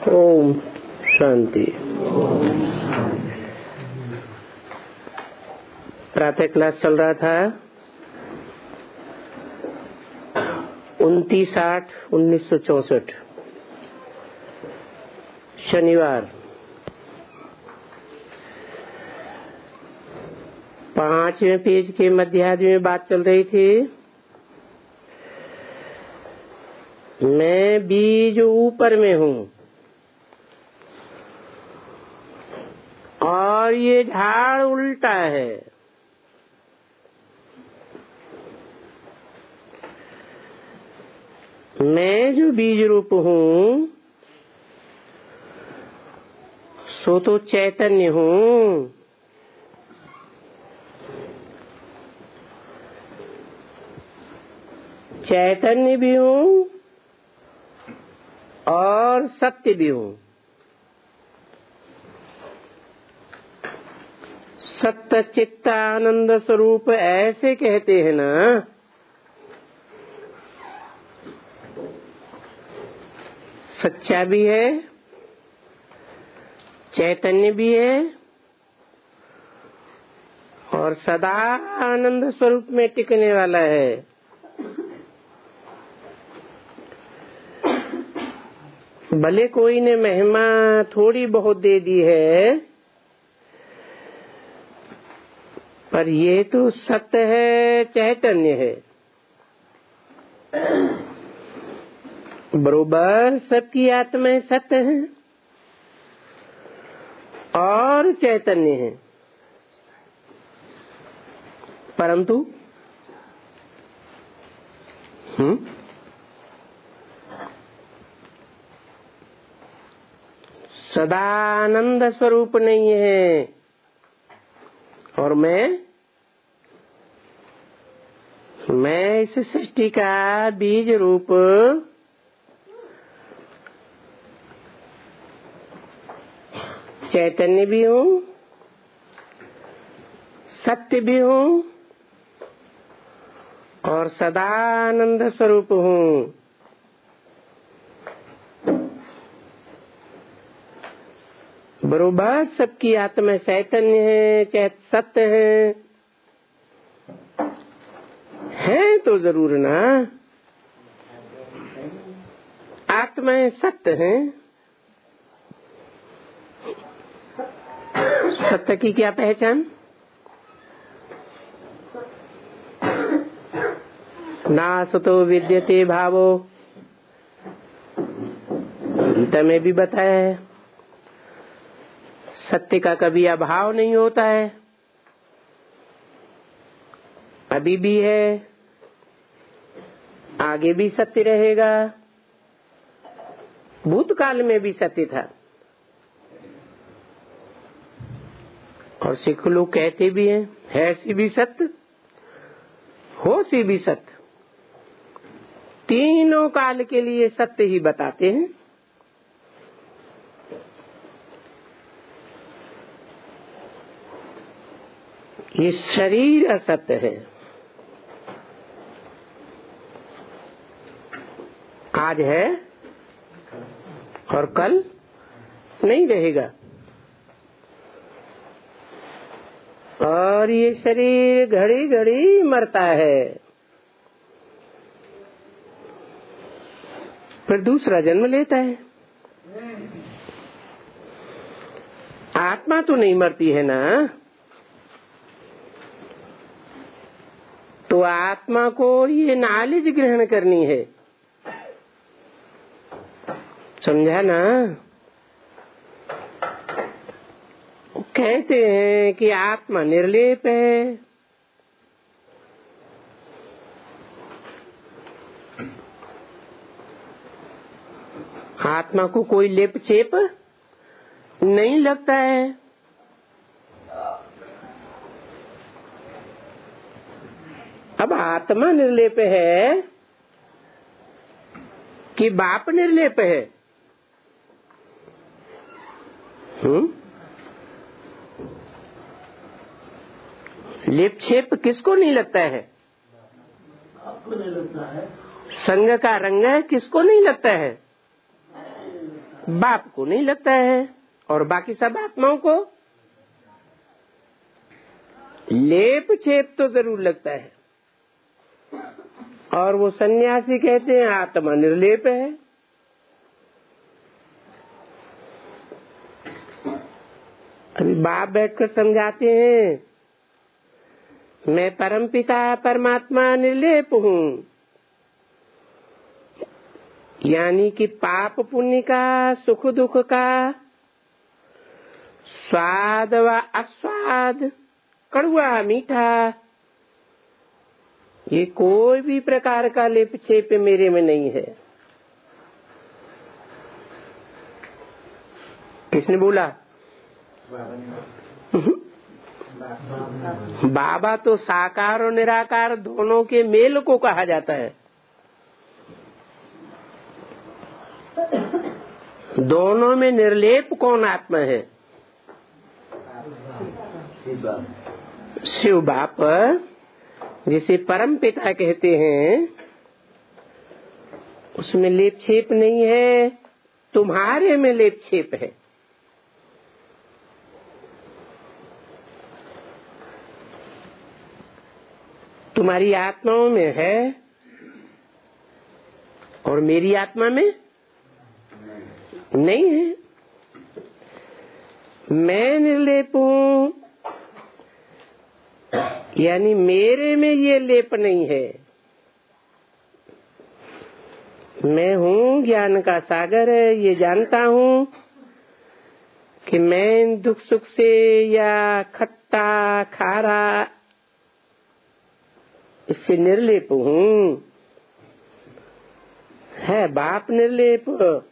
ओम शांति। प्रातः क्लास चल रहा था 29/8/1964 शनिवार। 5वें पेज के मध्यार्ध में बात चल रही थी। मैं बीज ऊपर में हूँ और ये झाड़ उल्टा है। मैं जो बीज रूप हूँ सो तो चैतन्य हूँ, चैतन्य भी हूँ और सत्य भी हूँ। सत्य चित्त आनंद स्वरूप ऐसे कहते हैं ना। सच्चा भी है, चैतन्य भी है और सदा आनंद स्वरूप में टिकने वाला है। भले कोई ने महिमा थोड़ी बहुत दे दी है, पर ये तो सत्य है, चैतन्य है। बरोबर सबकी आत्माएं सत्य हैं और चैतन्य है, परंतु सदा आनंद स्वरूप नहीं है। और मैं इस सृष्टि का बीज रूप चैतन्य भी हूँ, सत्य भी हूँ और सदा आनंद स्वरूप हूँ। बरोबर सबकी आत्मा चैतन्य है, सत्य है तो जरूर ना। आत्माएं सत्य हैं। सत्य की क्या पहचान? नासतो विद्यते भावो, गीता में भी बताया है। सत्य का कभी अभाव नहीं होता है, अभी भी है, आगे भी सत्य रहेगा। भूतकाल में भी सत्य था और सिख लोग कहते भी हैं, है सी भी सत्य, हो सी भी सत्य। तीनों काल के लिए सत्य ही बताते हैं। ये शरीर असत्य है, आज है और कल नहीं रहेगा। और ये शरीर घड़ी घड़ी मरता है, फिर दूसरा जन्म लेता है। आत्मा तो नहीं मरती है ना। तो आत्मा को ये नॉलेज ग्रहण करनी है, समझा ना। कहते हैं कि आत्मा निर्लेप है। आत्मा को कोई लेप छेप नहीं लगता है। अब आत्मा निर्लेप है कि बाप निर्लेप है? लेप छेप किसको नहीं लगता है? आपको नहीं लगता है। संग का रंग किसको नहीं लगता है? बाप को नहीं लगता है और बाकी सब आत्माओं को लेप छेप तो जरूर लगता है। और वो सन्यासी कहते हैं आत्मा निर्लेप है। अभी बाप बैठकर समझाते हैं, मैं परमपिता परमात्मा निर्लेप हूँ, यानी कि पाप पुण्य का, सुख दुख का, स्वाद व अस्वाद, कड़वा मीठा, ये कोई भी प्रकार का लेप छेप मेरे में नहीं है। किसने बोला? बाबा तो साकार और निराकार दोनों के मेल को कहा जाता है। दोनों में निर्लेप कौन आत्मा है? शिव बाप, जिसे परम पिता कहते हैं, उसमें लेप छेप नहीं है, तुम्हारे में लेप छेप है। तुम्हारी आत्माओं में है और मेरी आत्मा में नहीं है। मैं निर्लेप हूँ, यानी मेरे में ये लेप नहीं है। मैं हूँ ज्ञान का सागर, ये जानता हूँ कि मैं दुख सुख से या खट्टा खारा इससे निर्लेप हूँ। है बाप निर्लेप,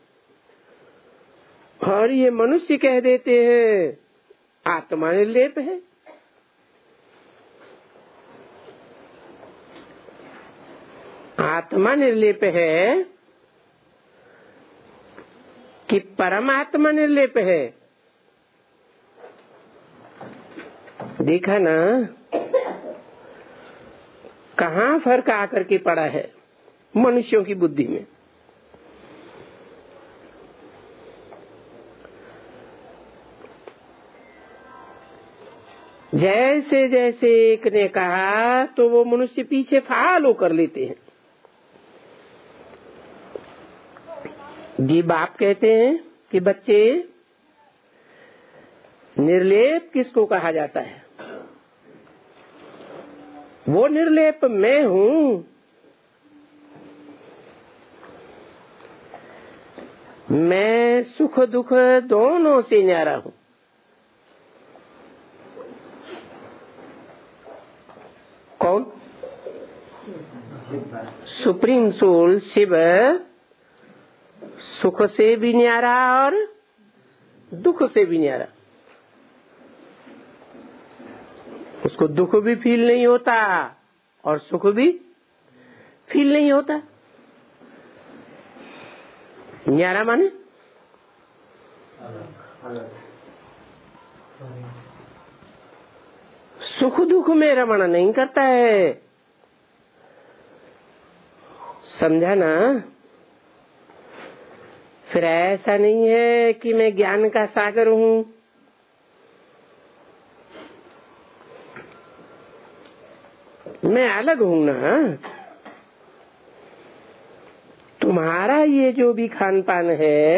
और ये मनुष्य कह देते हैं आत्मा निर्लेप है। आत्मा निर्लेप है कि परमात्मा निर्लेप है? देखा ना कहाँ फर्क आकर के पड़ा है मनुष्यों की बुद्धि में। जैसे जैसे एक ने कहा तो वो मनुष्य पीछे फॉलो कर लेते हैं। जी बाप कहते हैं कि बच्चे, निर्लेप किसको कहा जाता है? वो निर्लेप मैं हूँ। मैं सुख दुख दोनों से न्यारा हूँ। कौन? सुप्रीम सोल शिव सुख से भी न्यारा और दुख से भी न्यारा। उसको दुख भी फील नहीं होता और सुख भी फील नहीं होता। न्यारा माने सुख दुख में रमण नहीं करता है। समझा ना? फिर ऐसा नहीं है कि मैं ज्ञान का सागर हूँ। मैं अलग हूँ ना। तुम्हारा ये जो भी खान पान है,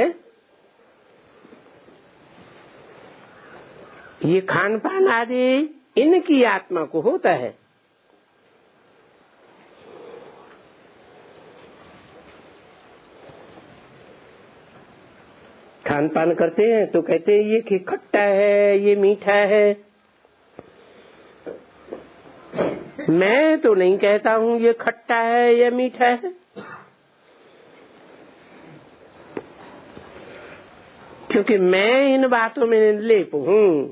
ये खान पान आदि इनकी आत्मा को होता है। खान पान करते हैं तो कहते हैं ये खट्टा है, ये मीठा है। मैं तो नहीं कहता हूँ ये खट्टा है या मीठा है, क्योंकि मैं इन बातों में निर्लेप हूँ।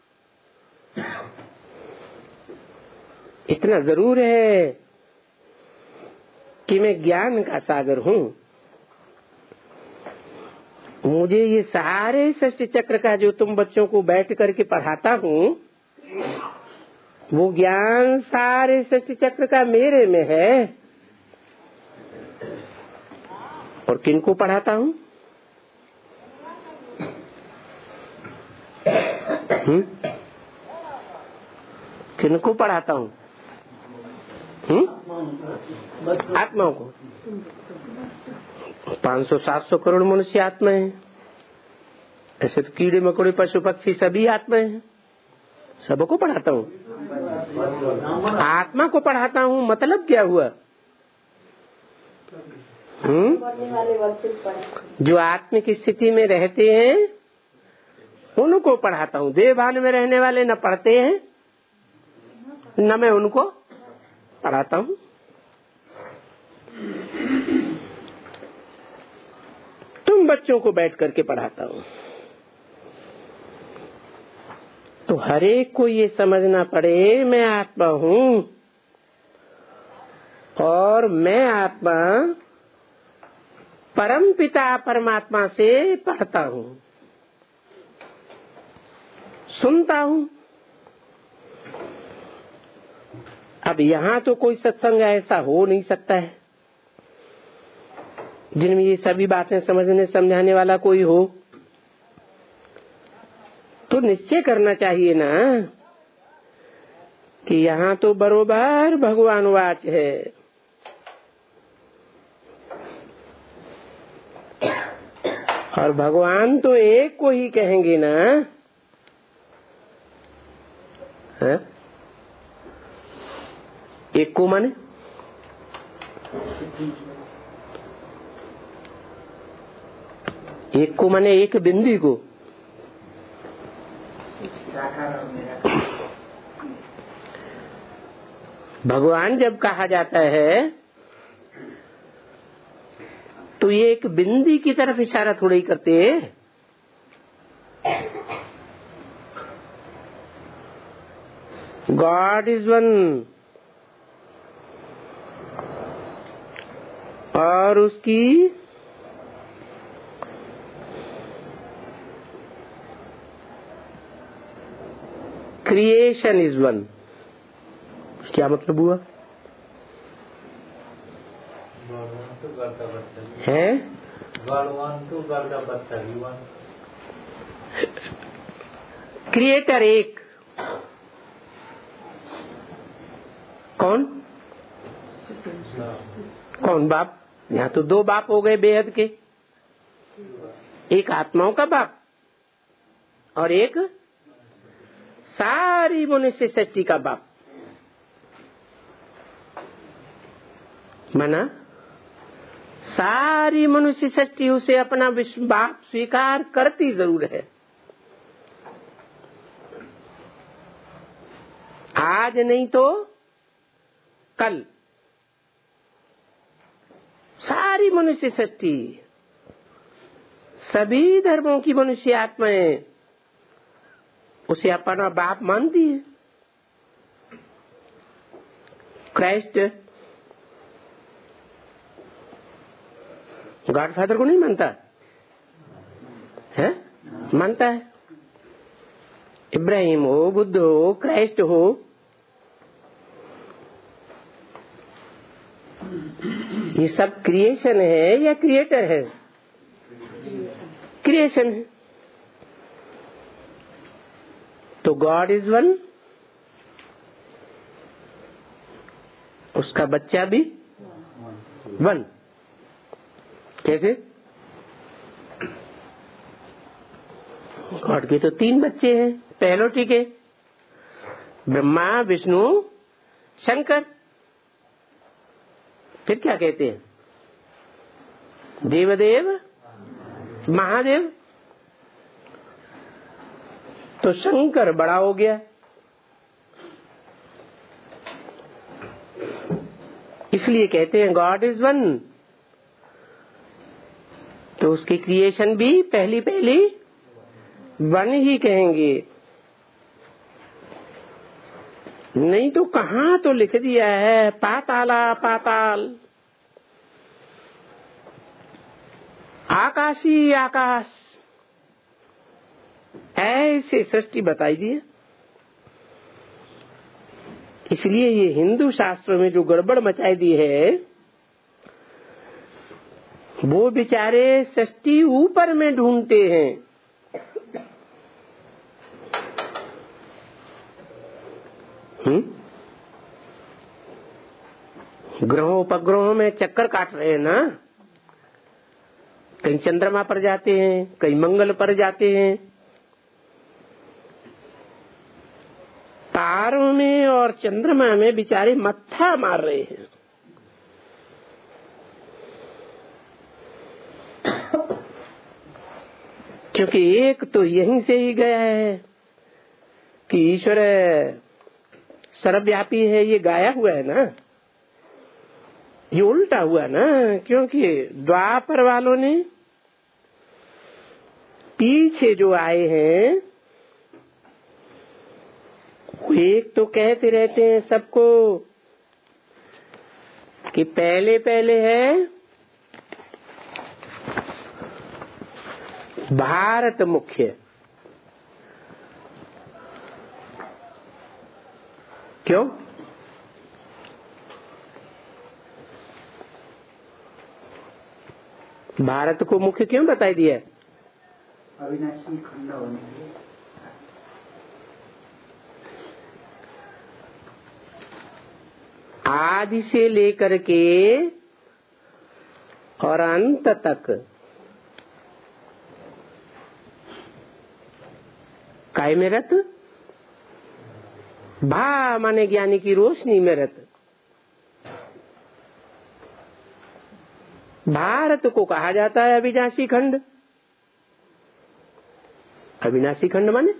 इतना जरूर है कि मैं ज्ञान का सागर हूँ। मुझे ये सारे सृष्टि चक्र का जो तुम बच्चों को बैठ करके पढ़ाता हूँ, वो ज्ञान सारे सृष्टि चक्र का मेरे में है। और किनको पढ़ाता हूँ? किनको पढ़ाता हूँ? आत्माओं को। 500-700 करोड़ मनुष्य आत्मा है। ऐसे तो कीड़े मकोड़े पशु पक्षी सभी आत्मा है। सबको पढ़ाता हूँ। आत्मा को पढ़ाता हूँ, मतलब क्या हुआ? जो आत्मिक स्थिति में रहते हैं उनको पढ़ाता हूँ। देह भान में रहने वाले न पढ़ते हैं न मैं उनको पढ़ाता हूँ। तुम बच्चों को बैठ करके पढ़ाता हूँ। तो हर एक को ये समझना पड़े मैं आत्मा हूँ और मैं आत्मा परम पिता परमात्मा से पढ़ता हूँ, सुनता हूँ। अब यहाँ तो कोई सत्संग ऐसा हो नहीं सकता है जिनमें ये सभी बातें समझने समझाने वाला कोई हो। तो निश्चय करना चाहिए ना कि यहाँ तो बरोबर भगवान वाच है। और भगवान तो एक को ही कहेंगे ना, है? एक को माने एक बिंदु को। भगवान जब कहा जाता है तो ये एक बिंदी की तरफ इशारा थोड़ा ही करते हैं। गॉड इज वन और उसकी क्रिएशन इज वन। क्या मतलब हुआ? है क्रिएटर एक। कौन कौन बाप? यहाँ तो दो बाप हो गए बेहद के। एक आत्माओं का बाप और एक सारी मनुष्य सृष्टि का बाप। माना सारी मनुष्य सृष्टि उसे अपना बाप स्वीकार करती जरूर है। आज नहीं तो कल सारी मनुष्य सृष्टि, सभी धर्मों की मनुष्य आत्माएं उसे अपना बाप मानती है। क्राइस्ट गॉड फादर को नहीं मानता है? मानता है। इब्राहिम हो, बुद्ध हो, क्राइस्ट हो, ये सब क्रिएशन है या क्रिएटर है? क्रिएशन है। तो गॉड इज वन, उसका बच्चा भी वन। कैसे? गॉड के तो 3 बच्चे हैं पहलोटी के, ब्रह्मा, विष्णु, शंकर। फिर क्या कहते हैं? देवदेव, महादेव। तो शंकर बड़ा हो गया, इसलिए कहते हैं गॉड इज वन। तो उसकी क्रिएशन भी पहली वन ही कहेंगे। नहीं तो कहाँ तो लिख दिया है पाताला पाताल, आकाशी आकाश, ऐसे सृष्टि बताई दी है। इसलिए ये हिंदू शास्त्रों में जो गड़बड़ मचाई दी है, वो बेचारे सृष्टि ऊपर में ढूंढते हैं ग्रहों उपग्रहों में चक्कर काट रहे हैं ना, कहीं चंद्रमा पर जाते हैं, कहीं मंगल पर जाते हैं। तारों में और चंद्रमा में बेचारे मत्था मार रहे हैं। क्योंकि एक तो यहीं से ही गया है कि ईश्वर सर्वव्यापी है, ये गाया हुआ है ना, ये उल्टा हुआ ना। क्योंकि द्वापर वालों ने पीछे जो आए हैं, एक तो कहते रहते हैं सबको कि पहले पहले है भारत मुख्य। क्यों? भारत को मुख्य क्यों बताई दिया? अविनाशी खंड होने आदि से लेकर के और अंत तक काय में रत? भा माने ज्ञानी की रोशनी में रत। भारत को कहा जाता है अविनाशी खंड। अविनाशी खंड माने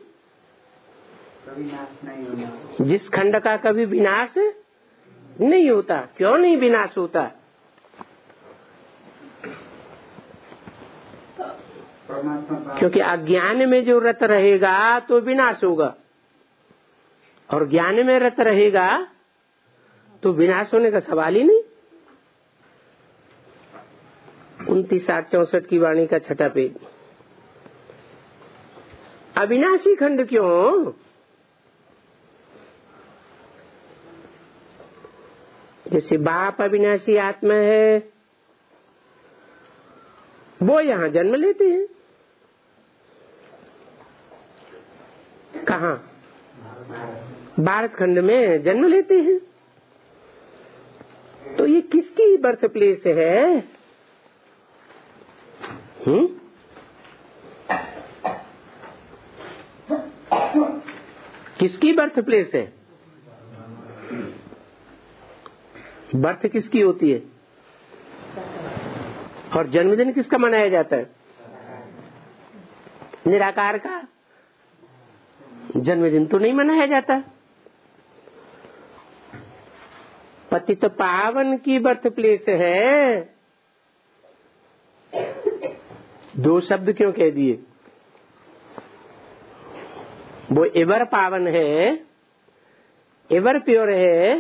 विनाश नहीं होना, जिस खंड का कभी विनाश नहीं होता। क्यों नहीं विनाश होता? क्योंकि अज्ञान में जो रत रहेगा तो विनाश होगा, और ज्ञान में रत रहेगा तो विनाश होने का सवाल ही नहीं। 29-64 की वाणी का 6ठा पेज। अविनाशी खंड क्यों? जैसे बाप अविनाशी आत्मा है, वो यहाँ जन्म लेते हैं। कहाँ? भारत खंड में जन्म लेते हैं। तो ये किसकी बर्थ प्लेस है? किसकी बर्थ प्लेस है? बर्थ किसकी होती है? और जन्मदिन किसका मनाया जाता है? निराकार का जन्मदिन तो नहीं मनाया जाता। पतित पावन की बर्थ प्लेस है। 2 शब्द क्यों कह दिए? वो एवर पावन है, एवर प्योर है,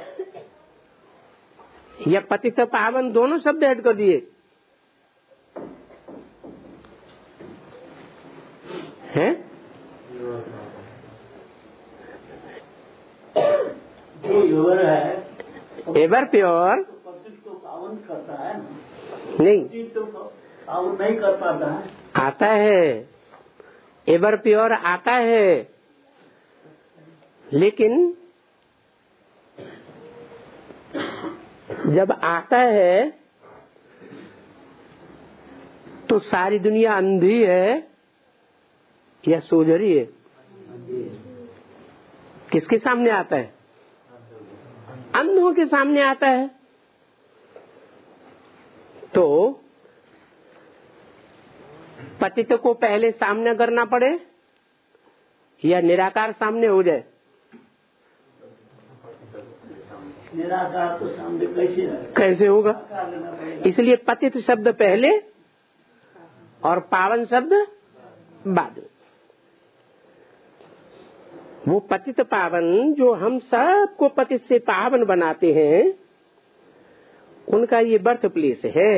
या पतित पावन दोनों शब्द ऐड कर दिए हैं? जो एवर है, एवर प्योर तो पावन करता है, नहीं, तो पावन नहीं कर पाता है। आता है, एवर प्योर आता है, लेकिन जब आता है तो सारी दुनिया अंधी है या सोजरी है? किसके सामने आता है? अंधों के सामने आता है। तो पतित को पहले सामने करना पड़े या निराकार सामने हो जाए? निराकार तो सामने कैसे होगा? इसलिए पतित शब्द पहले और पावन शब्द बाद में। वो पतित पावन जो हम सबको पतित से पावन बनाते हैं, उनका ये बर्थ प्लेस है।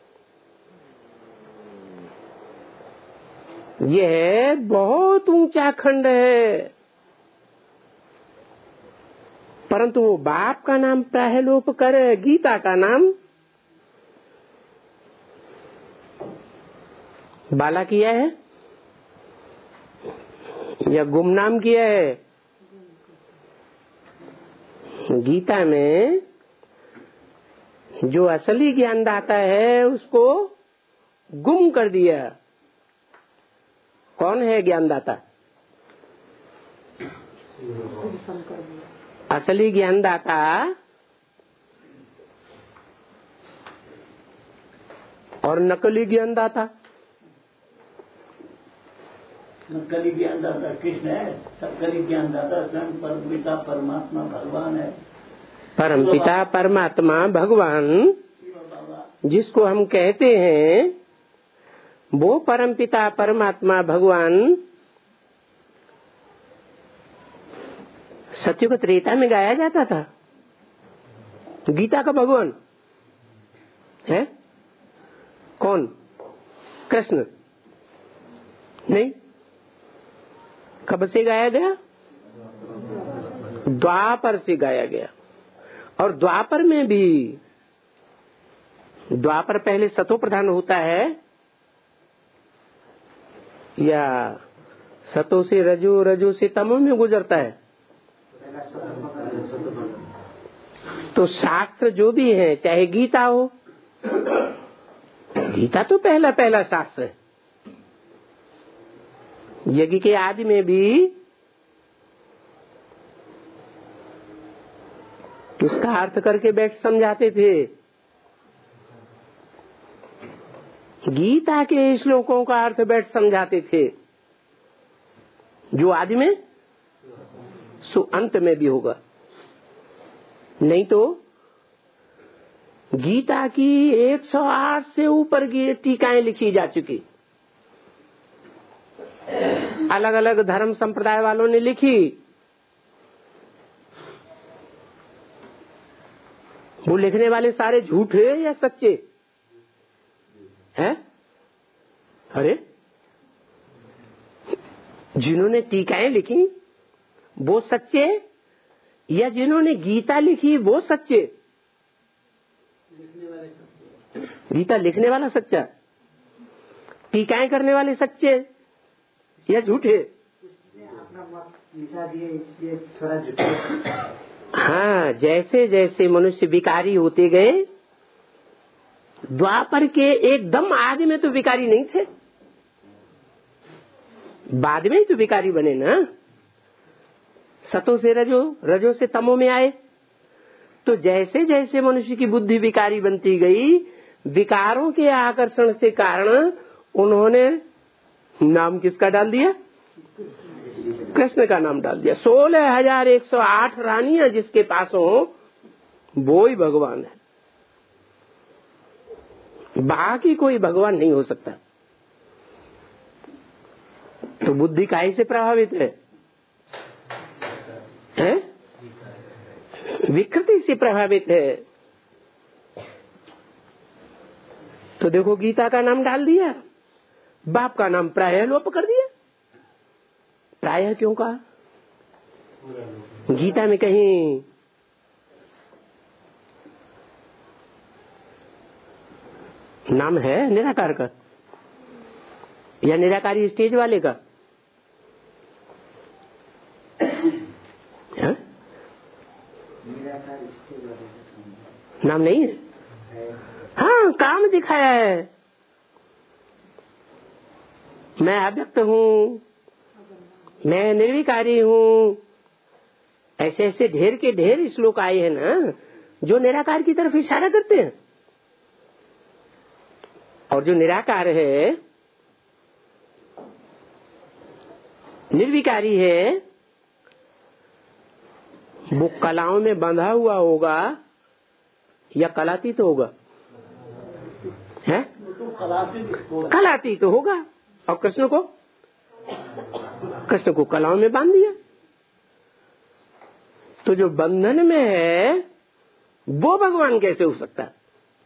यह बहुत ऊंचा खंड है, परंतु वो बाप का नाम प्रायलोप करे, गीता का नाम बाला किया है या गुमनाम किया है? गीता में जो असली ज्ञानदाता है उसको गुम कर दिया। कौन है ज्ञानदाता? असली ज्ञानदाता और नकली ज्ञानदाता। नकली ज्ञानदाता कृष्ण है, सकली ज्ञानदाता स्वयं परमपिता परमात्मा भगवान है। परमपिता परमात्मा भगवान जिसको हम कहते हैं वो परमपिता परमात्मा भगवान सत्युग त्रेता में गाया जाता था। गीता का भगवान है कौन? कृष्ण नहीं। कब से गाया गया? द्वापर से गाया गया। और द्वापर में भी, द्वापर पहले सतो प्रधान होता है या सतो से रजो, रजो से तमो में गुजरता है? तो शास्त्र जो भी है, चाहे गीता हो, गीता तो पहला शास्त्र है। यज्ञ के आदि में भी उसका अर्थ करके बैठ समझाते थे। गीता के श्लोकों का अर्थ बैठ समझाते थे, जो आदि में सो अंत में भी होगा। नहीं तो गीता की 108 से ऊपर की टीकाएं लिखी जा चुकी, अलग अलग धर्म संप्रदाय वालों ने लिखी। वो लिखने वाले सारे झूठे या सच्चे हैं? अरे जिन्होंने टीकाएं लिखी वो सच्चे या जिन्होंने गीता लिखी वो सच्चे? गीता लिखने वाला सच्चा, टीकाएं करने वाले सच्चे या झूठे? हाँ, जैसे जैसे मनुष्य विकारी होते गए, द्वापर के एकदम आदि में तो विकारी नहीं थे, बाद में ही तो विकारी बने ना। सतो से रजो, रजो से तमो में आए। तो जैसे जैसे मनुष्य की बुद्धि विकारी बनती गई, विकारों के आकर्षण से कारण उन्होंने नाम किसका डाल दिया? कृष्ण का नाम डाल दिया। 16,108 रानियां जिसके पास हो वो ही भगवान है, बाकी कोई भगवान नहीं हो सकता। तो बुद्धि काहे से प्रभावित है? विकृति से प्रभावित है। तो देखो गीता का नाम डाल दिया, बाप का नाम प्रायः लोप कर दिया। प्रायः क्यों कहा? गीता में कहीं नाम है निराकार का या निराकारी स्टेज वाले का? है? नाम नहीं है। हाँ, काम दिखाया है। मैं अव्यक्त हूँ, मैं निर्विकारी हूँ। ऐसे ऐसे ढेर के ढेर श्लोक आए हैं ना, जो निराकार की तरफ इशारा करते हैं। और जो निराकार है, निर्विकारी है, वो कलाओं में बंधा हुआ होगा या कलातीत होगा? है? कलातीत तो होगा। और कृष्ण को कलाओं में बांध दिया। तो जो बंधन में है वो भगवान कैसे हो सकता है?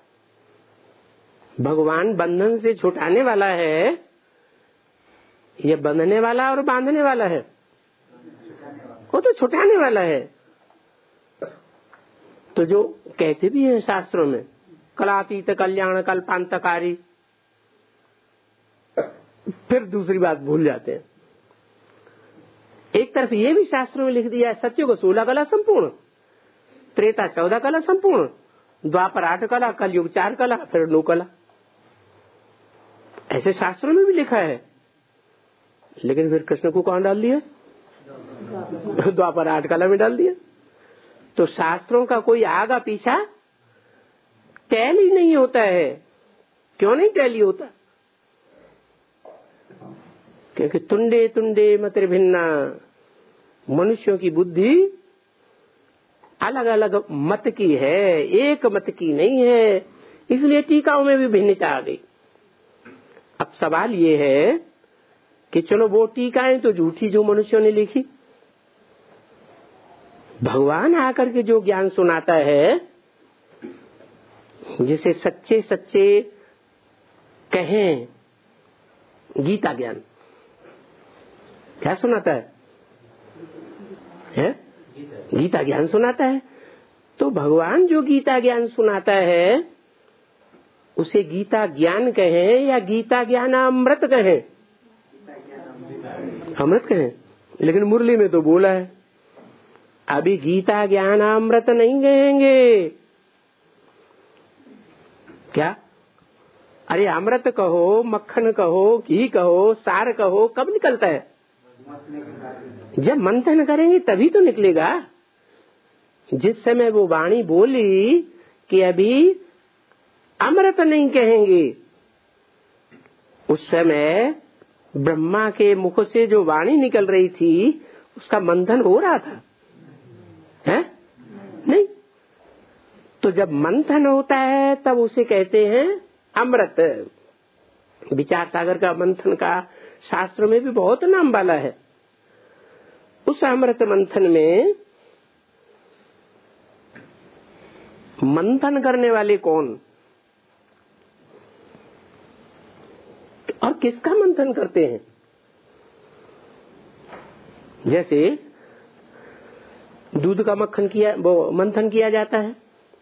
भगवान बंधन से छुटाने वाला है या बंधने वाला और बांधने वाला है? वो तो छुटाने वाला है। तो जो कहते भी हैं शास्त्रों में, कलातीत कल्याण कल्पांतकारी, फिर दूसरी बात भूल जाते हैं। एक तरफ ये भी शास्त्रों में लिख दिया है, सत्युग 16 कला संपूर्ण। त्रेता 14 कला संपूर्ण, द्वापर 8 कला, कलयुग 4 कला, फिर 9 कला। ऐसे शास्त्रों में भी लिखा है। लेकिन फिर कृष्ण को कहाँ डाल दिया? द्वापर 8 कला में डाल दिया। तो शास्त्रों का कोई आगा पीछा टैली नहीं होता है। क्यों नहीं टैली होता? क्योंकि तुंडे तुंडे मतिर भिन्ना, मनुष्यों की बुद्धि अलग अलग मत की है, एक मत की नहीं है। इसलिए टीकाओं में भी भिन्नता आ गई। अब सवाल ये है कि चलो वो टीकाएं तो झूठी जो मनुष्यों ने लिखी, भगवान आकर के जो ज्ञान सुनाता है, जिसे सच्चे सच्चे कहें गीता ज्ञान, क्या सुनाता है? गीता ज्ञान सुनाता है। तो भगवान जो गीता ज्ञान सुनाता है उसे गीता ज्ञान कहें या गीता ज्ञान अमृत कहें? अमृत कहें। लेकिन मुरली में तो बोला है अभी गीता ज्ञान अमृत नहीं कहेंगे। क्या? अरे अमृत कहो, मक्खन कहो, घी कहो, सार कहो, कब निकलता है? जब मंथन करेंगे तभी तो निकलेगा। जिस समय वो वाणी बोली कि अभी अमृत नहीं कहेंगे, उस समय ब्रह्मा के मुख से जो वाणी निकल रही थी उसका मंथन हो रहा था, है? नहीं। तो जब मंथन होता है तब उसे कहते हैं अमृत। विचार सागर का मंथन का शास्त्र में भी बहुत नाम वाला है। उस अमृत मंथन में मंथन करने वाले कौन और किसका मंथन करते हैं? जैसे दूध का मंथन किया जाता है,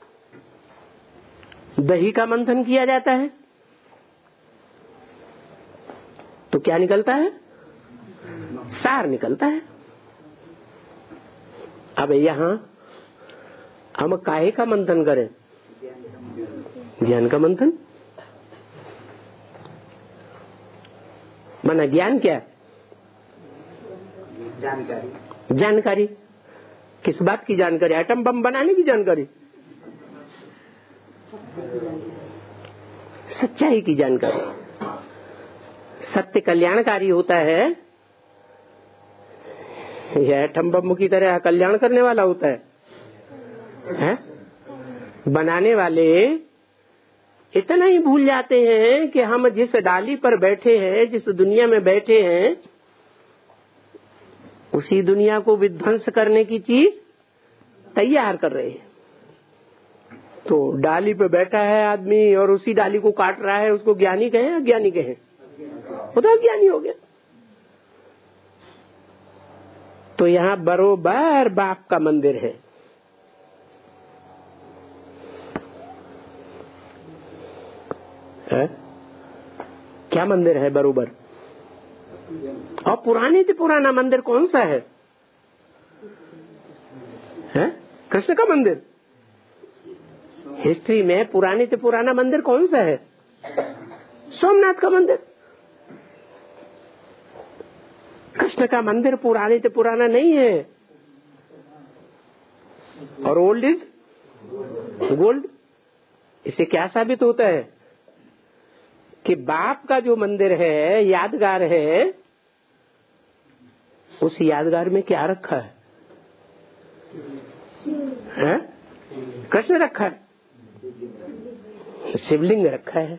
दही का मंथन किया जाता है, तो क्या निकलता है? सार निकलता है। अब यहाँ हम काहे का मंथन करें? ज्ञान का मंथन। माना ज्ञान क्या है? जानकारी। जानकारी किस बात की जानकारी? एटम बम बनाने की जानकारी, सच्चाई की जानकारी। सत्य कल्याणकारी होता है यह एटम बम की तरह कल्याण करने वाला होता है? बनाने वाले इतना ही भूल जाते हैं कि हम जिस डाली पर बैठे हैं, जिस दुनिया में बैठे हैं, उसी दुनिया को विध्वंस करने की चीज तैयार कर रहे हैं। तो डाली पे बैठा है आदमी और उसी डाली को काट रहा है, उसको ज्ञानी कहें अज्ञानी कहें? वो तो अज्ञानी हो गया। तो यहाँ बरोबर बाप का मंदिर है। क्या मंदिर है? बरोबर। और पुराने से पुराना मंदिर कौन सा है? कृष्ण का मंदिर। हिस्ट्री में पुराने से पुराना मंदिर कौन सा है? सोमनाथ का मंदिर। कृष्ण का मंदिर पुराने से पुराना नहीं है। और ओल्ड इज गोल्ड। इससे क्या साबित होता है कि बाप का जो मंदिर है, यादगार है, उस यादगार में क्या रखा है? कृष्ण रखा है, शिवलिंग रखा है।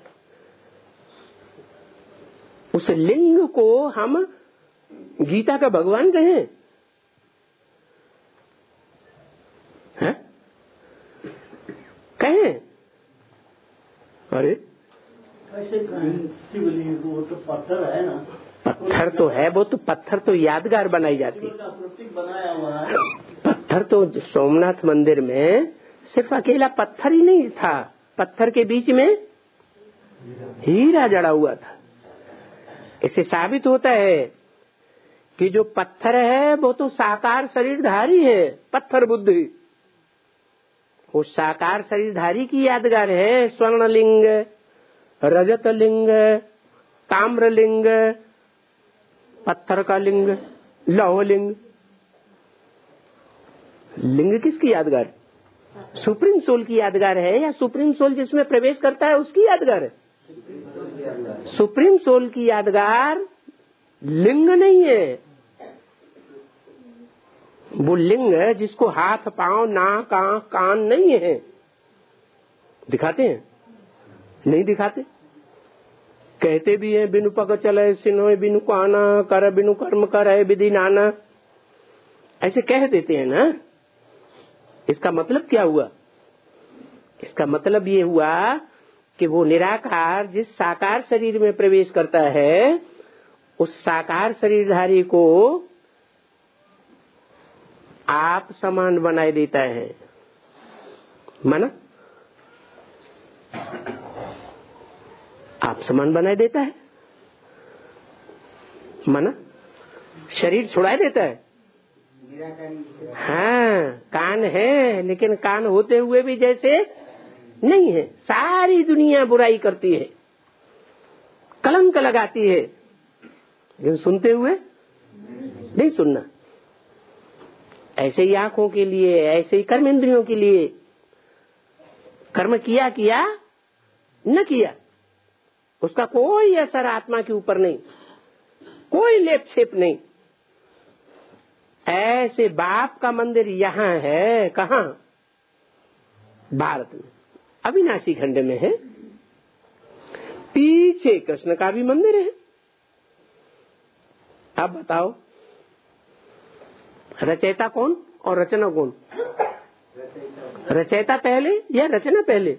उस लिंग को हम गीता का भगवान कहें? कहें? अरे ऐसे शिवलिंग, वो तो पत्थर है ना। पत्थर तो है, वो तो पत्थर तो यादगार बनाई जाती है। प्रतीक बनाया हुआ है। पत्थर तो सोमनाथ मंदिर में सिर्फ अकेला पत्थर ही नहीं था, पत्थर के बीच में हीरा जड़ा हुआ था। इससे साबित होता है कि जो पत्थर है वो तो साकार शरीरधारी है, पत्थर बुद्धि। वो साकार शरीरधारी की यादगार है। स्वर्णलिंग, रजतलिंग, ताम्रलिंग, पत्थर का लिंग, लौहलिंग। लिंग किसकी यादगार? सुप्रीम सोल की यादगार है, या सुप्रीम सोल जिसमें प्रवेश करता है उसकी यादगार है? सुप्रीम सोल की यादगार लिंग नहीं है। वो लिंग है जिसको हाथ, पांव, नाक, आंख, कान नहीं है। दिखाते हैं? नहीं दिखाते। कहते भी हैं बिनु पग चले सिनोय बिनु काना, कर बिनु कर्म करे विधि नाना। ऐसे कह देते हैं ना। इसका मतलब क्या हुआ? इसका मतलब ये हुआ कि वो निराकार जिस साकार शरीर में प्रवेश करता है, उस साकार शरीरधारी को आप समान बनाए देता है। माना आप समान बनाए देता है। माना शरीर छुड़ा देता है। हाँ, कान है, लेकिन कान होते हुए भी जैसे नहीं है। सारी दुनिया बुराई करती है, कलंक लगाती है, लेकिन सुनते हुए नहीं सुनना। ऐसे ही आंखों के लिए, ऐसे ही कर्म इंद्रियों के लिए कर्म किया किया न किया, उसका कोई असर आत्मा के ऊपर नहीं, कोई लेप छेप नहीं। ऐसे बाप का मंदिर यहाँ है। कहाँ? भारत में अविनाशी खंड में है। पीछे कृष्ण का भी मंदिर है। अब बताओ, रचयिता कौन और रचना कौन? रचयिता पहले या रचना पहले?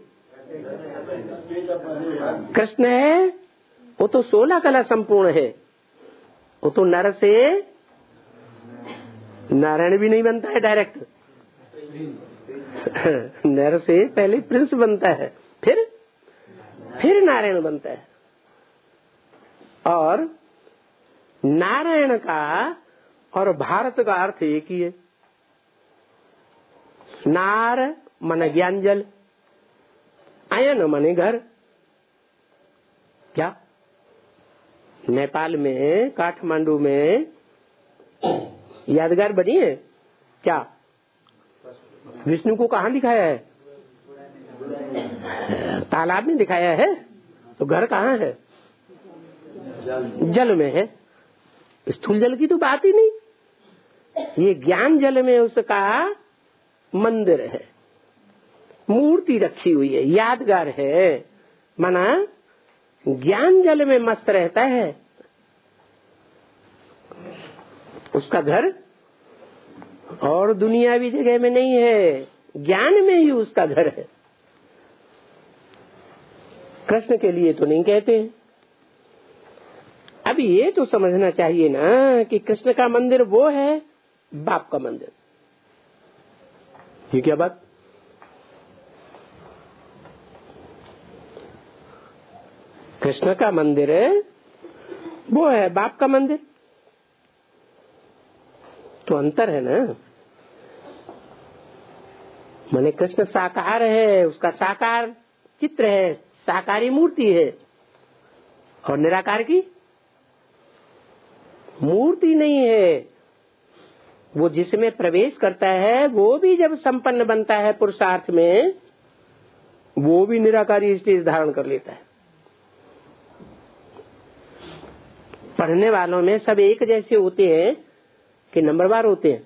कृष्ण है, वो तो 16 कला संपूर्ण है। वो तो नर से नारायण भी नहीं बनता है डायरेक्ट। नर से पहले प्रिंस बनता है, फिर नारायण बनता है। और नारायण का और भारत का अर्थ एक ही है। नार मन ज्ञान जल, आयन माने घर। क्या नेपाल में काठमांडू में यादगार बनी है क्या? विष्णु को कहाँ दिखाया है? तालाब में दिखाया है। तो घर कहाँ है? जल में है। स्थूल जल की तो बात ही नहीं। ये ज्ञान जल में उसका मंदिर है, मूर्ति रखी हुई है, यादगार है। माना ज्ञान जल में मस्त रहता है। उसका घर और दुनियावी जगह में नहीं है, ज्ञान में ही उसका घर है। कृष्ण के लिए तो नहीं कहते हैं। अब ये तो समझना चाहिए ना कि कृष्ण का मंदिर वो है, बाप का मंदिर। ये क्या बात? कृष्ण का मंदिर वो है, बाप का मंदिर। तो अंतर है ना। माने कृष्ण साकार है, उसका साकार चित्र है, साकारी मूर्ति है। और निराकार की मूर्ति नहीं है। वो जिसमें प्रवेश करता है वो भी जब संपन्न बनता है पुरुषार्थ में, वो भी निराकारी स्टेज धारण कर लेता है। पढ़ने वालों में सब एक जैसे होते हैं कि नंबरवार होते हैं?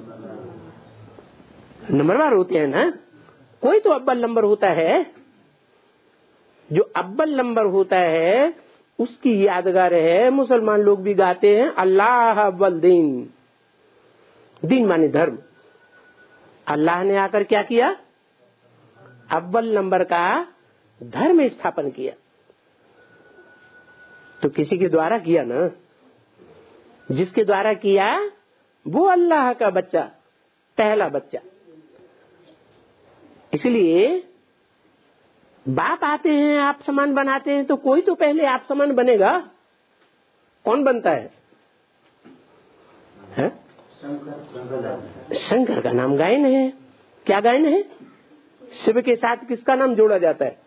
नंबरवार होते हैं ना। कोई तो अव्वल नंबर होता है। जो अव्वल नंबर होता है उसकी यादगार है। मुसलमान लोग भी गाते हैं अल्लाह अव्वल दीन। दीन माने धर्म। अल्लाह ने आकर क्या किया? अव्वल नंबर का धर्म स्थापन किया। तो किसी के द्वारा किया ना। जिसके द्वारा किया वो अल्लाह का बच्चा, पहला बच्चा। इसलिए बाप आते हैं, आप समान बनाते हैं, तो कोई तो पहले आप समान बनेगा। कौन बनता है? शंकर का नाम गायन है। क्या गायन है? शिव के साथ किसका नाम जोड़ा जाता है?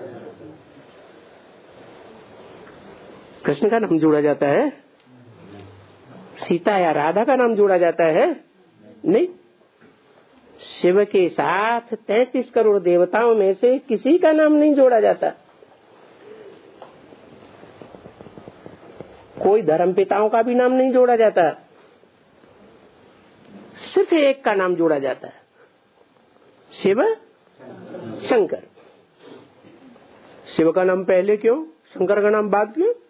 कृष्ण का नाम जोड़ा जाता है? सीता या राधा का नाम जोड़ा जाता है? नहीं। शिव के साथ 33 करोड़ देवताओं में से किसी का नाम नहीं जोड़ा जाता। कोई धर्म पिताओं का भी नाम नहीं जोड़ा जाता, सिर्फ एक का नाम जोड़ा जाता है, शिव शंकर। शिव का नाम पहले क्यों, शंकर का नाम बाद क्यों?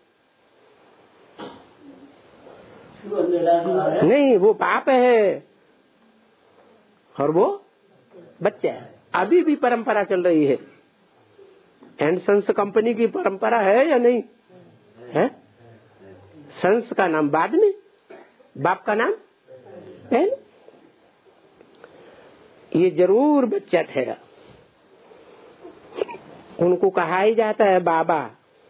नहीं, वो पाप है और वो बच्चा है। अभी भी परंपरा चल रही है। एंड सन्स कंपनी की परंपरा है या नहीं है? सन्स का नाम बाद में, बाप का नाम पहले। ये जरूर बच्चा ठहरा। उनको कहा ही जाता है बाबा।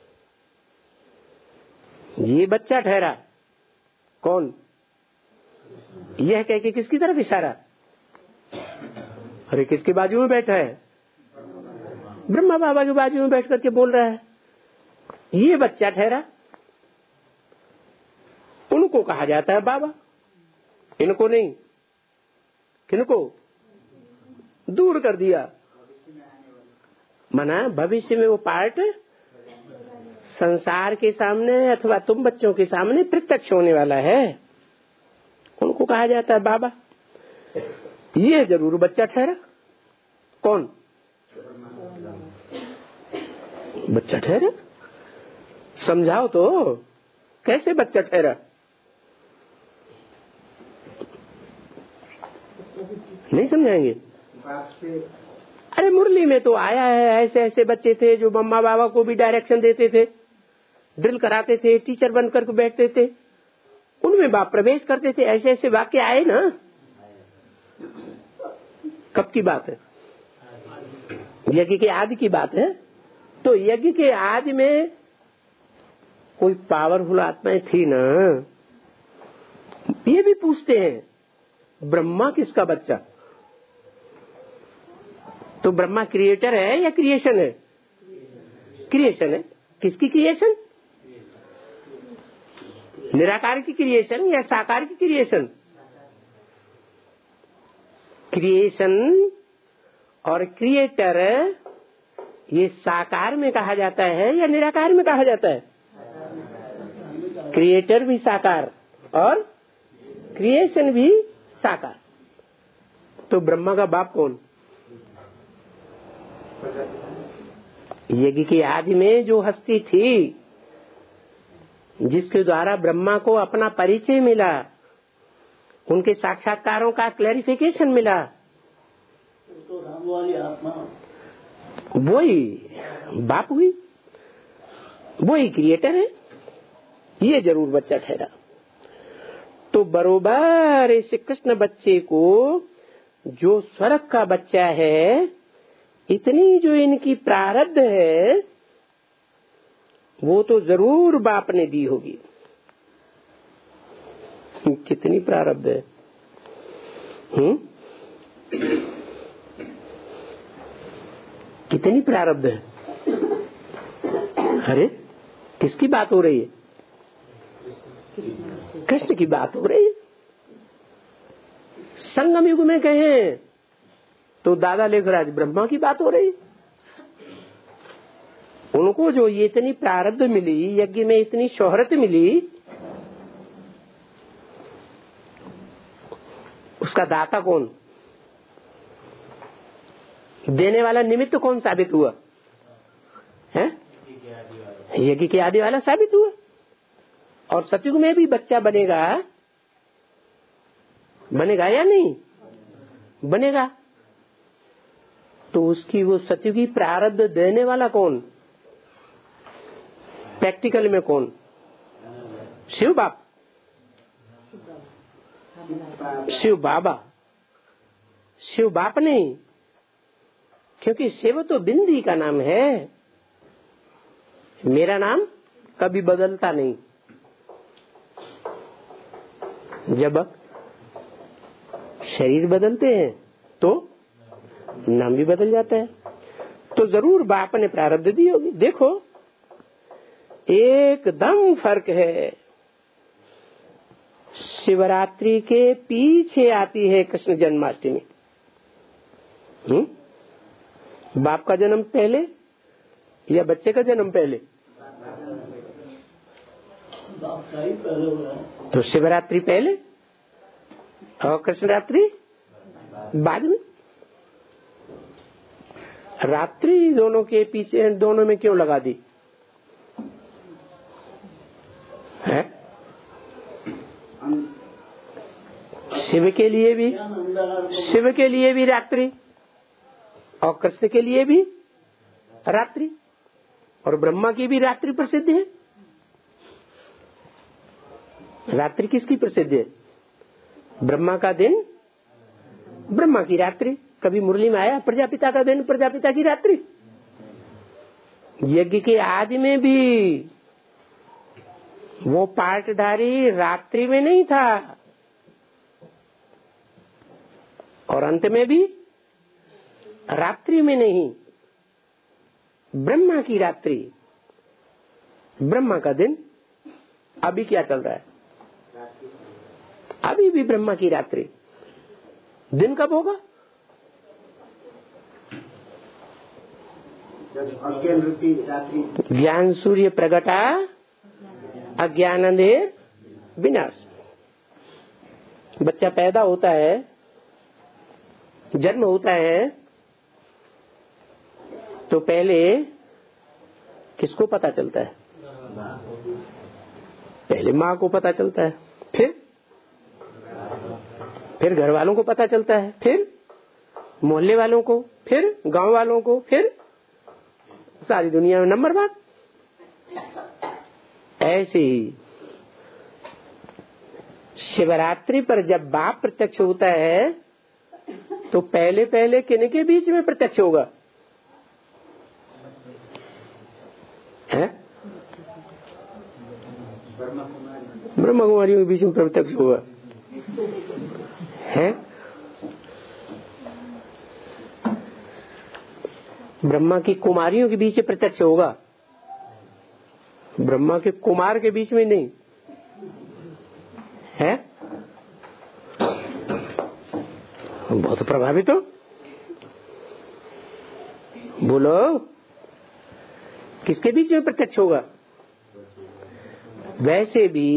ये बच्चा ठहरा। कौन? यह कह के किसकी तरफ इशारा? अरे किसके बाजू में बैठा है? ब्रह्मा बाबा के बाजू में बैठ करके बोल रहा है। ये बच्चा ठहरा। उनको कहा जाता है बाबा, इनको नहीं। किनको दूर कर दिया? मना भविष्य में वो पार्ट संसार के सामने अथवा तुम बच्चों के सामने प्रत्यक्ष होने वाला है। उनको कहा जाता है बाबा। ये जरूर बच्चा ठहरा। कौन बच्चा ठहरा? समझाओ तो, कैसे बच्चा ठहरा? नहीं समझाएंगे? अरे मुरली में तो आया है, ऐसे ऐसे बच्चे थे जो मम्मा बाबा को भी डायरेक्शन देते थे, ड्रिल कराते थे, टीचर बनकर के बैठते थे, उनमें बाप प्रवेश करते थे। ऐसे ऐसे वाक्य आए ना। कब की बात है? यज्ञ के आदि की बात है। तो यज्ञ के आदि में कोई पावरफुल आत्माएं थी ना। ये भी पूछते हैं ब्रह्मा किसका बच्चा? तो ब्रह्मा क्रिएटर है या क्रिएशन है? क्रिएशन है। किसकी क्रिएशन? निराकार की क्रिएशन या साकार की क्रिएशन? क्रिएशन और क्रिएटर ये साकार में कहा जाता है या निराकार में कहा जाता है? क्रिएटर भी साकार और क्रिएशन भी साकार। तो ब्रह्मा का बाप कौन? यज्ञ की आदि में जो हस्ती थी, जिसके द्वारा ब्रह्मा को अपना परिचय मिला, उनके साक्षात्कारों का क्लैरिफिकेशन मिला, तो राम वाली आत्मा वही बाप हुई, वही क्रिएटर है। ये जरूर बच्चा ठहरा। तो बरोबर इस कृष्ण बच्चे को जो स्वर्ग का बच्चा है, इतनी जो इनकी प्रारब्ध है वो तो जरूर बाप ने दी होगी। कितनी प्रारब्ध है? कितनी प्रारब्ध है? अरे किसकी बात हो रही है? कृष्ण की बात हो रही है। संगम युग में कहें तो दादा लेखराज ब्रह्मा की बात हो रही। उनको जो ये इतनी प्रारब्ध मिली, यज्ञ में इतनी शोहरत मिली, उसका दाता कौन? देने वाला निमित्त कौन साबित हुआ है? यज्ञ के आदि वाला साबित हुआ। और सतयुग में भी बच्चा बनेगा, बनेगा या नहीं बनेगा? तो उसकी वो सतयुगी प्रारब्ध देने वाला कौन? प्रैक्टिकल में कौन? शिव बाप, शिव बाबा, शिव बाप नहीं। क्योंकि शिव तो बिंदी का नाम है। मेरा नाम कभी बदलता नहीं। जब शरीर बदलते हैं तो नाम भी बदल जाता है। तो जरूर बाप ने प्रारब्ध दी होगी। देखो एकदम फर्क है। शिवरात्रि के पीछे आती है कृष्ण जन्माष्टमी। बाप का जन्म पहले या बच्चे का जन्म पहले? बाप का ही पहले हुआ है। तो शिवरात्रि पहले और कृष्ण रात्रि बाद में। रात्रि दोनों के पीछे, दोनों में क्यों लगा दी है? शिव के लिए भी रात्रि और कृष्ण के लिए भी रात्रि, और ब्रह्मा की भी रात्रि प्रसिद्ध है। रात्रि किसकी प्रसिद्ध है? ब्रह्मा का दिन, ब्रह्मा की रात्रि। कभी मुरली में आया प्रजापिता का दिन, प्रजापिता की रात्रि। यज्ञ के आदि में भी वो पाठधारी रात्रि में नहीं था, और अंत में भी रात्रि में नहीं, ब्रह्मा की रात्रि, ब्रह्मा का दिन। अभी क्या चल रहा है? अभी भी ब्रह्मा की रात्रि। दिन कब होगा? ज्ञान सूर्य प्रगटा अज्ञान अंधेर विनाश। बच्चा पैदा होता है, जन्म होता है, तो पहले किसको पता चलता है? पहले माँ को पता चलता है, फिर घर वालों को पता चलता है, फिर मोहल्ले वालों को, फिर गांव वालों को, फिर सारी दुनिया में नंबर बाद। ऐसे ही शिवरात्रि पर जब बाप प्रत्यक्ष होता है तो पहले पहले किन के बीच में प्रत्यक्ष होगा? है? ब्रह्मा कुमारियों के बीच में प्रत्यक्ष होगा। है? ब्रह्मा की कुमारियों के बीच प्रत्यक्ष होगा, ब्रह्मा के कुमार के बीच में नहीं है। बहुत प्रभावित हो। बोलो किसके बीच में प्रत्यक्ष होगा? वैसे भी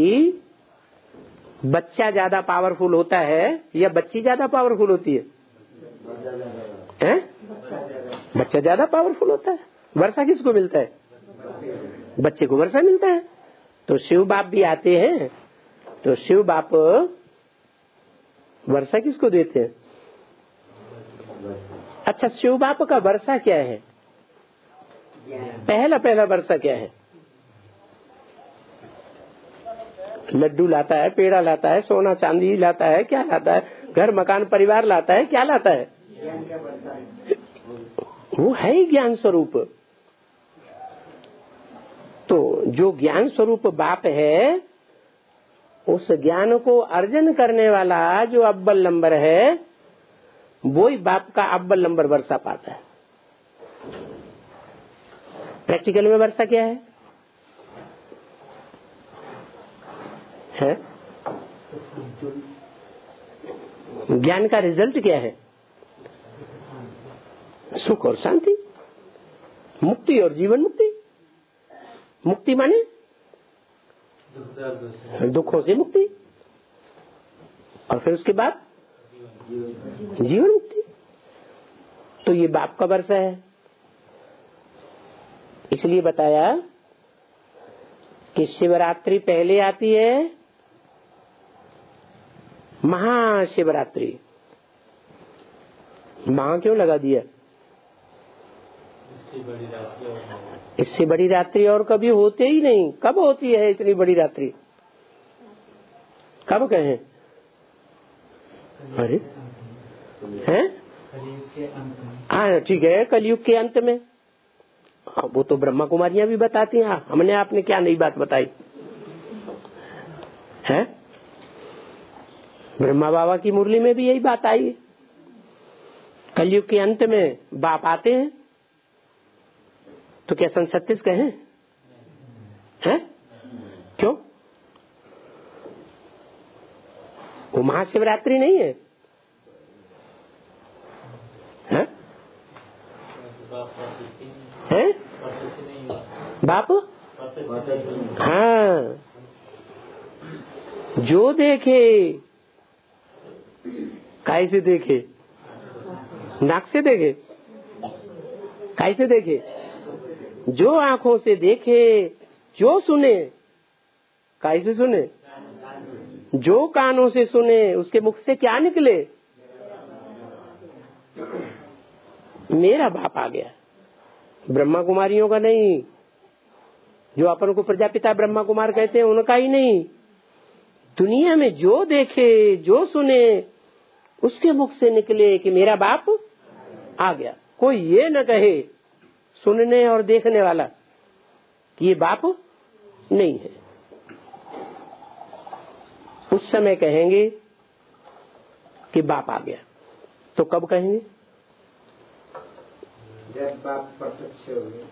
बच्चा ज्यादा पावरफुल होता है या बच्ची ज्यादा पावरफुल होती है? हैं? बच्चा ज्यादा पावरफुल होता है। वर्षा किसको मिलता है? बच्चे को वर्षा मिलता है। तो शिव बाप भी आते हैं, तो शिव बाप वर्षा किसको देते हैं? अच्छा, शिव बाप का वर्षा क्या है? पहला वर्षा क्या है? लड्डू लाता है, पेड़ा लाता है, सोना चांदी लाता है, क्या लाता है? घर मकान परिवार लाता है, क्या लाता है? वो है ही ज्ञान स्वरूप। तो जो ज्ञान स्वरूप बाप है, उस ज्ञान को अर्जन करने वाला जो अव्वल नंबर है, वो ही बाप का अव्वल नंबर वर्षा पाता है। प्रैक्टिकल में वर्षा क्या है? ज्ञान का रिजल्ट क्या है? सुख और शांति, मुक्ति और जीवन मुक्ति। मुक्ति माने दुखों से मुक्ति, और फिर उसके बाद जीवन मुक्ति। तो ये बाप का वर्षा है। इसलिए बताया कि शिवरात्रि पहले आती है, महाशिवरात्रि। महा क्यों लगा दिया? इससे बड़ी रात्रि और कभी होते ही नहीं। कब होती है इतनी बड़ी रात्रि? कब कहें? अरे हैं? हाँ ठीक है, कलयुग के अंत में। वो तो ब्रह्मा कुमारियां भी बताती हैं। हमने आपने क्या नई बात बताई है? ब्रह्मा बाबा की मुरली में भी यही बात आई है। कलयुग के अंत में बाप आते हैं तो क्या सन 36 कहें? हैं? क्यों? वो महाशिवरात्रि नहीं है? हैं? हैं? बाप? हाँ, जो देखे कैसे देखे? नाक से देखे? कैसे देखे? जो आंखों से देखे, जो सुने कैसे सुने? जो कानों से सुने, उसके मुख से क्या निकले? मेरा बाप आ गया, ब्रह्मा कुमारियों का नहीं, जो अपन को प्रजापिता ब्रह्मा कुमार कहते हैं उनका ही नहीं। दुनिया में जो देखे, जो सुने, उसके मुख से निकले कि मेरा बाप आ गया। कोई ये न कहे सुनने और देखने वाला कि ये बाप नहीं है। उस समय कहेंगे कि बाप आ गया। तो कब कहेंगे? जब बाप प्रत्यक्ष हो गए।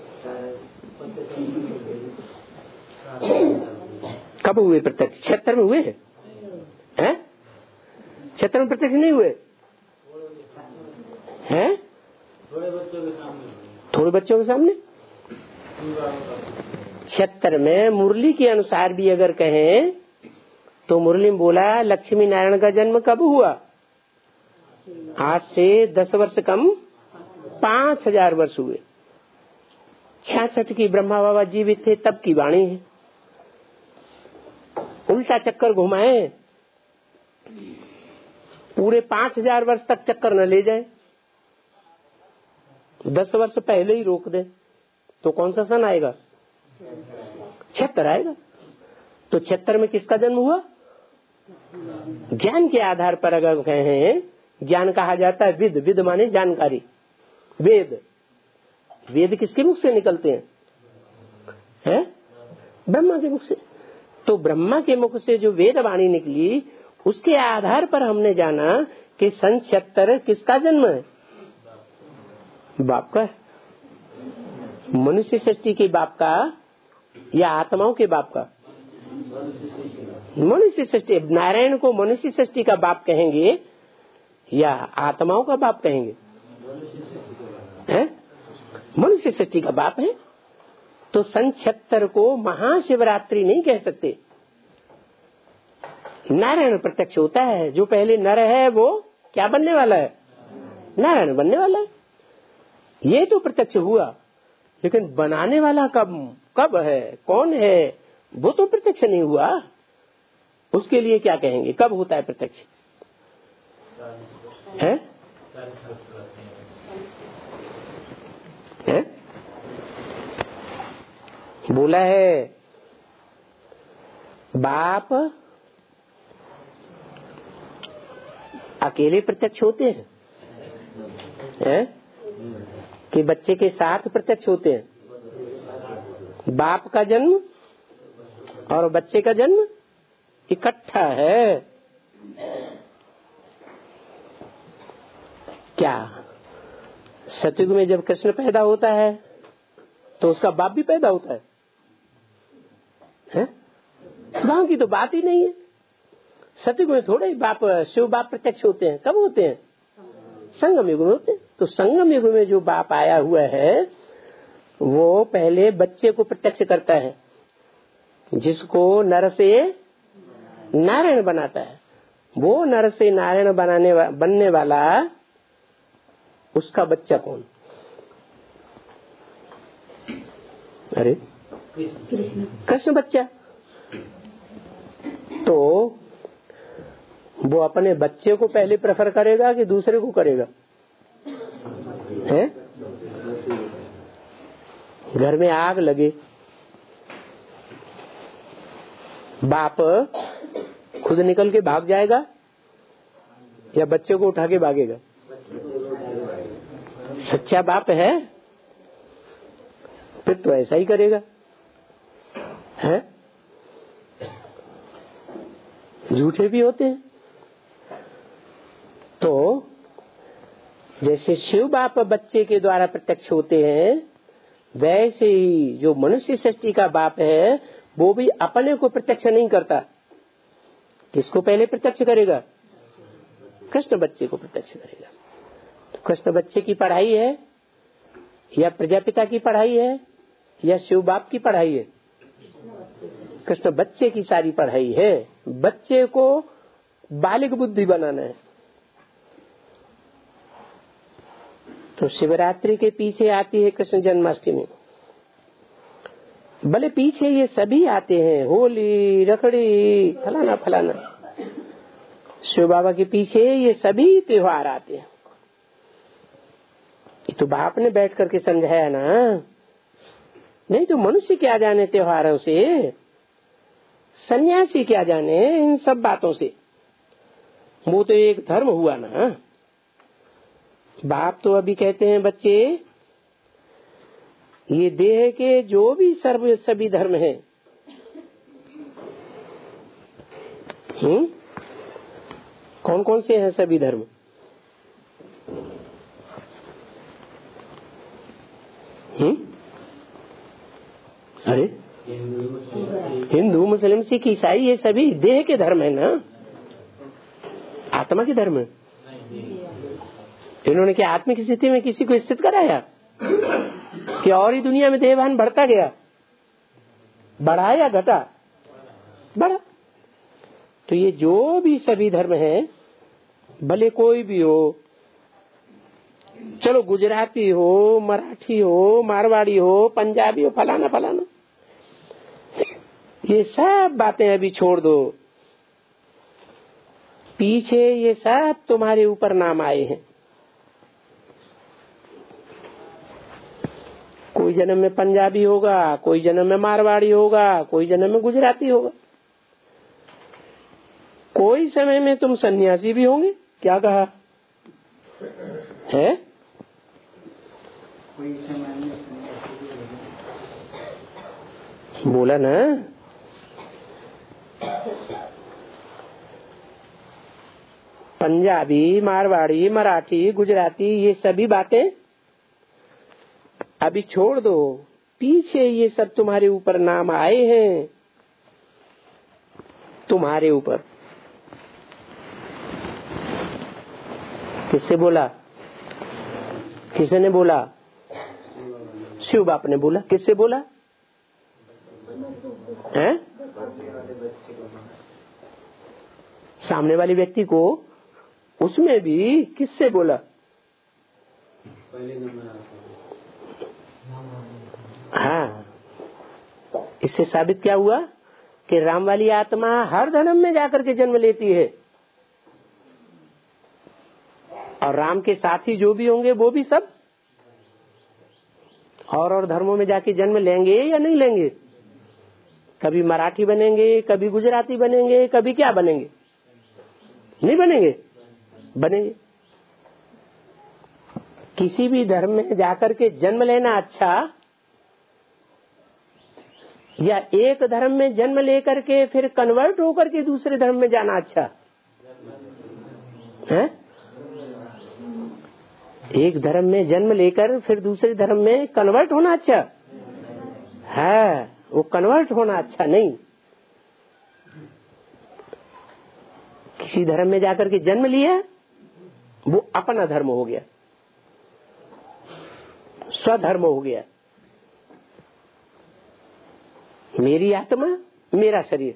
कब हुए प्रत्यक्ष? 76 में हुए हैं? 76 में प्रत्यक्ष नहीं हुए हैं? थोड़े बच्चों के सामने 76 में मुरली के अनुसार भी अगर कहें तो मुरली में बोला लक्ष्मी नारायण का जन्म कब हुआ? आज से 10 वर्ष कम 5000 वर्ष हुए। 66 की ब्रह्मा बाबा जीवित थे तब की वाणी है। उल्टा चक्कर घुमाए, पूरे 5000 वर्ष तक चक्कर न ले जाए, 10 वर्ष पहले ही रोक दे तो कौन सा सन आएगा? 76 आएगा। तो 76 में किसका जन्म हुआ? ज्ञान के आधार पर अगर कहें, ज्ञान कहा जाता है विद, विद माने जानकारी। वेद, वेद किसके मुख से निकलते हैं? ब्रह्मा के मुख से। तो ब्रह्मा के मुख से जो वेद वाणी निकली, उसके आधार पर हमने जाना कि सन 76 किसका जन्म है? बाप का। मनुष्य सृष्टि के बाप का या आत्माओं के बाप का? मनुष्य सृष्टि। नारायण को मनुष्य सृष्टि का बाप कहेंगे या आत्माओं का बाप कहेंगे? मनुष्य सृष्टि का बाप है। तो सन 76 को महाशिवरात्रि नहीं कह सकते। नारायण प्रत्यक्ष होता है। जो पहले नर है वो क्या बनने वाला है? नारायण बनने वाला है। ये तो प्रत्यक्ष हुआ, लेकिन बनाने वाला कब है, कौन है, वो तो प्रत्यक्ष नहीं हुआ। उसके लिए क्या कहेंगे? कब होता है प्रत्यक्ष? है? है? बोला है बाप अकेले प्रत्यक्ष होते हैं, हैं? कि बच्चे के साथ प्रत्यक्ष होते हैं। बाप का जन्म और बच्चे का जन्म इकट्ठा है। क्या सतयुग में जब कृष्ण पैदा होता है तो उसका बाप भी पैदा होता है? वहां की तो बात ही नहीं है। सतयुग में थोड़े ही बाप, शिव बाप प्रत्यक्ष होते हैं। कब होते हैं? संगम युग में होते हैं। तो संगम युग में जो बाप आया हुआ है वो पहले बच्चे को प्रत्यक्ष करता है, जिसको नर से नारायण बनाता है। वो नर से नारायण बनने वाला उसका बच्चा कौन? अरे कृष्ण बच्चा। तो वो अपने बच्चे को पहले प्रेफर करेगा कि दूसरे को करेगा? है? घर में आग लगे, बाप खुद निकल के भाग जाएगा या बच्चे को उठा के भागेगा? सच्चा बाप है फिर तो ऐसा ही करेगा। है? झूठे भी होते हैं। तो जैसे शिव बाप बच्चे के द्वारा प्रत्यक्ष होते हैं, वैसे ही जो मनुष्य सृष्टि का बाप है वो भी अपने को प्रत्यक्ष नहीं करता। किसको पहले प्रत्यक्ष करेगा? कृष्ण बच्चे को प्रत्यक्ष करेगा। तो कृष्ण बच्चे की पढ़ाई है या प्रजापिता की पढ़ाई है या शिव बाप की पढ़ाई है? कृष्ण बच्चे की सारी पढ़ाई है। बच्चे को बालिक बुद्धि बनाना है। तो शिवरात्रि के पीछे आती है कृष्ण जन्माष्टमी। भले पीछे ये सभी आते हैं, होली, रखड़ी, फलाना फलाना, शिव बाबा के पीछे ये सभी त्योहार आते हैं। ये तो बाप ने बैठ करके समझाया ना, नहीं तो मनुष्य क्या जाने त्योहारों से, सन्यासी क्या जाने इन सब बातों से। वो तो एक धर्म हुआ ना। बाप तो अभी कहते हैं बच्चे, ये देह के जो भी सभी धर्म हैं, कौन कौन से हैं सभी धर्म? अरे हिंदू, मुस्लिम, सिख, ईसाई, ये सभी देह के धर्म है ना, आत्मा के धर्म है। इन्होंने क्या आत्मिक स्थिति में किसी को स्थित कराया कि और ही दुनिया में देहभान बढ़ता गया? बढ़ा या घटा? बढ़ा। तो ये जो भी सभी धर्म हैं, भले कोई भी हो, चलो गुजराती हो, मराठी हो, मारवाड़ी हो, पंजाबी हो, फलाना फलाना, ये सब बातें अभी छोड़ दो। पीछे ये सब तुम्हारे ऊपर नाम आए हैं। कोई जन्म में पंजाबी होगा, कोई जन्म में मारवाड़ी होगा, कोई जन्म में गुजराती होगा, कोई समय में तुम सन्यासी भी होंगे। क्या कहा है? कोई समय में सन्यासी भी होंगे। बोला ना। पंजाबी, मारवाड़ी, मराठी, गुजराती, ये सभी बातें अभी छोड़ दो। पीछे ये सब तुम्हारे ऊपर नाम आए हैं, तुम्हारे ऊपर। किससे बोला? किसने बोला? शिव बाप ने बोला। किससे बोला है? सामने वाले व्यक्ति को। उसमें भी किससे बोला? हाँ, इससे साबित क्या हुआ कि राम वाली आत्मा हर धर्म में जाकर के जन्म लेती है, और राम के साथी जो भी होंगे वो भी सब और धर्मों में जाके जन्म लेंगे या नहीं लेंगे? कभी मराठी बनेंगे, कभी गुजराती बनेंगे, कभी क्या बनेंगे? नहीं बनेंगे? बनेंगे। किसी भी धर्म में जाकर के जन्म लेना अच्छा, या एक धर्म में जन्म लेकर के फिर कन्वर्ट होकर के दूसरे धर्म में जाना अच्छा है? एक धर्म में जन्म लेकर फिर दूसरे धर्म में कन्वर्ट होना अच्छा है? वो कन्वर्ट होना अच्छा नहीं। किसी धर्म में जाकर के जन्म लिया, वो अपना धर्म हो गया, स्वधर्म हो गया। मेरी आत्मा, मेरा शरीर।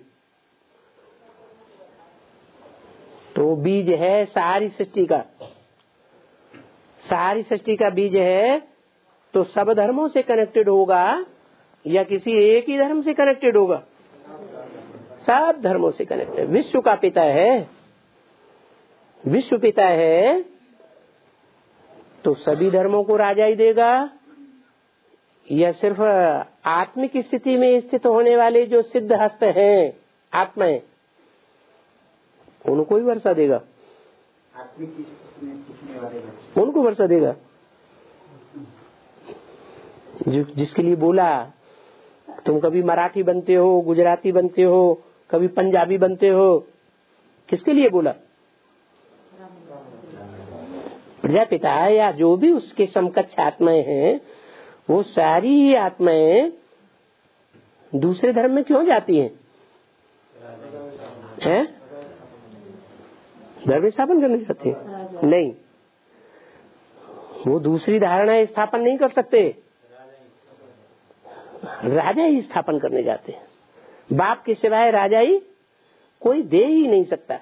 तो बीज है सारी सृष्टि का। सारी सृष्टि का बीज है, तो सब धर्मों से कनेक्टेड होगा या किसी एक ही धर्म से कनेक्टेड होगा? सब धर्मों से कनेक्टेड। विश्व का पिता है, विश्व पिता है, तो सभी धर्मों को राजा ही देगा, या सिर्फ आत्मिक स्थिति में स्थित होने वाले जो सिद्ध हस्त हैं, आत्माएं, उनको ही वर्षा देगा? आत्मिक स्थिति में टिकने वाले उनको वर्षा देगा। जिसके लिए बोला तुम कभी मराठी बनते हो, गुजराती बनते हो, कभी पंजाबी बनते हो, किसके लिए बोला? प्रजापिता या जो भी उसके समकक्ष आत्माएं हैं, वो सारी ही आत्माएं दूसरे धर्म में क्यों जाती हैं? धर्म स्थापन करने जाते हैं? नहीं, वो दूसरी धारणा स्थापन नहीं कर सकते, राजा ही स्थापन करने जाते हैं। बाप के सिवाय राजा ही कोई दे ही नहीं सकता,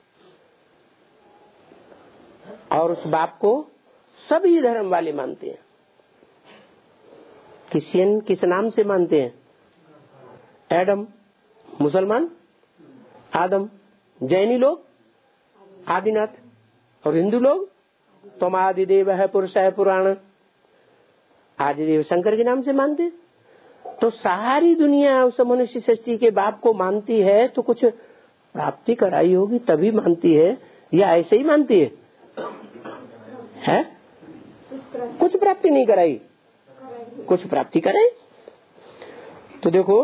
और उस बाप को सभी धर्म वाले मानते हैं। क्रिश्चियन किस नाम से मानते हैं? एडम। मुसलमान आदम। जैनी लोग आदिनाथ, और हिंदू लोग तुम आदिदेव है पुरुष है पुराण, आदिदेव शंकर के नाम से मानते। तो सारी दुनिया उस मनुष्य सृष्टि के बाप को मानती है, तो कुछ प्राप्ति कराई होगी तभी मानती है, या ऐसे ही मानती है? कुछ प्राप्ति नहीं कराई, कुछ प्राप्ति कराई। तो देखो,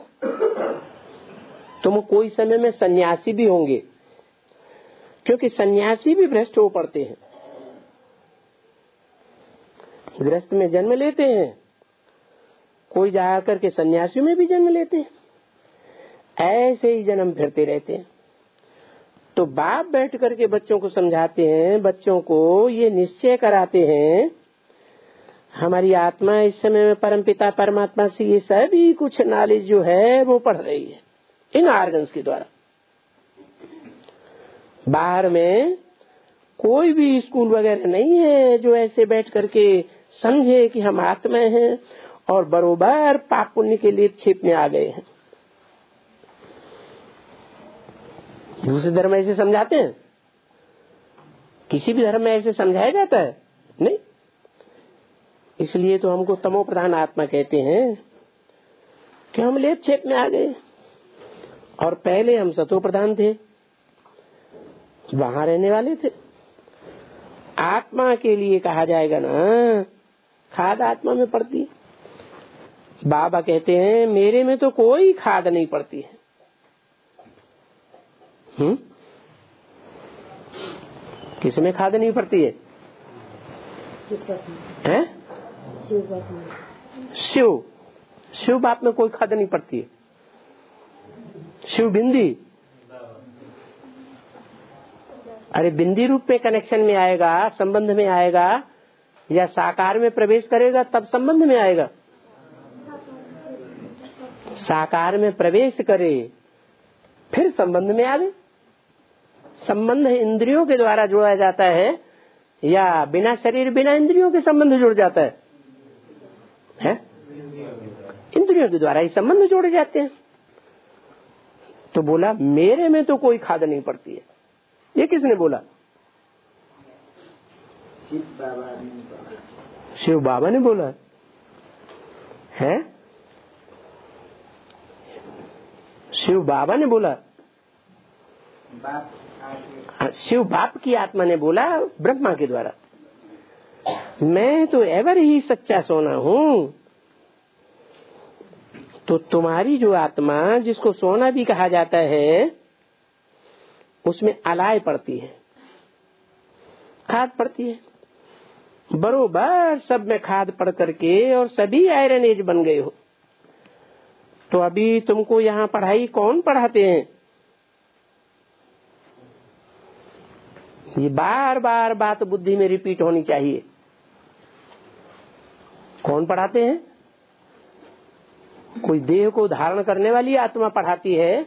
तुम कोई समय में सन्यासी भी होंगे, क्योंकि सन्यासी भी भ्रष्ट हो पड़ते हैं। गृहस्थ में जन्म लेते हैं, कोई जा करके सन्यासी में भी जन्म लेते हैं, ऐसे ही जन्म फिरते रहते हैं। तो बाप बैठ करके बच्चों को समझाते हैं, बच्चों को ये निश्चय कराते हैं, हमारी आत्मा इस समय में परमपिता परमात्मा से ये सभी कुछ नॉलेज जो है वो पढ़ रही है इन ऑर्गन्स के द्वारा। बाहर में कोई भी स्कूल वगैरह नहीं है जो ऐसे बैठ करके समझे कि हम आत्माएं हैं और बरोबर पाप पुण्य के लिए छिप में आ गए हैं। दूसरे धर्म ऐसे समझाते हैं? किसी भी धर्म में ऐसे समझाया जाता है? नहीं। इसलिए तो हमको तमो प्रधान आत्मा कहते हैं कि हम लेप छेप में आ गए, और पहले हम सतो प्रधान थे, वहां रहने वाले थे। आत्मा के लिए कहा जाएगा ना, खाद आत्मा में पड़ती है। बाबा कहते हैं मेरे में तो कोई खाद नहीं पड़ती है। किस में खाद नहीं पड़ती है? शिव बाप में कोई खाद नहीं पड़ती है। शिव बिंदी, अरे बिंदी रूप में कनेक्शन में आएगा, संबंध में आएगा, या साकार में प्रवेश करेगा तब संबंध में आएगा? साकार में प्रवेश करे फिर संबंध में आवे। संबंध इंद्रियों के द्वारा जोड़ा जाता है, या बिना शरीर बिना इंद्रियों के संबंध जुड़ जाता है? इंद्रियों के द्वारा ही संबंध जोड़े जाते हैं। तो बोला मेरे में तो कोई खाद नहीं पड़ती है। ये किसने बोला? शिव बाबा ने बोला है। शिव बाबा ने बोला, शिव बाप की आत्मा ने बोला ब्रह्मा के द्वारा, मैं तो एवर ही सच्चा सोना हूँ। तो तुम्हारी जो आत्मा, जिसको सोना भी कहा जाता है, उसमें अलाय पड़ती है, खाद पड़ती है। बरोबर सब में खाद पड़ करके और सभी आयरन एज बन गए हो। तो अभी तुमको यहाँ पढ़ाई कौन पढ़ाते हैं? ये बार बार बात बुद्धि में रिपीट होनी चाहिए। कौन पढ़ाते हैं? कोई देह को धारण करने वाली आत्मा पढ़ाती है,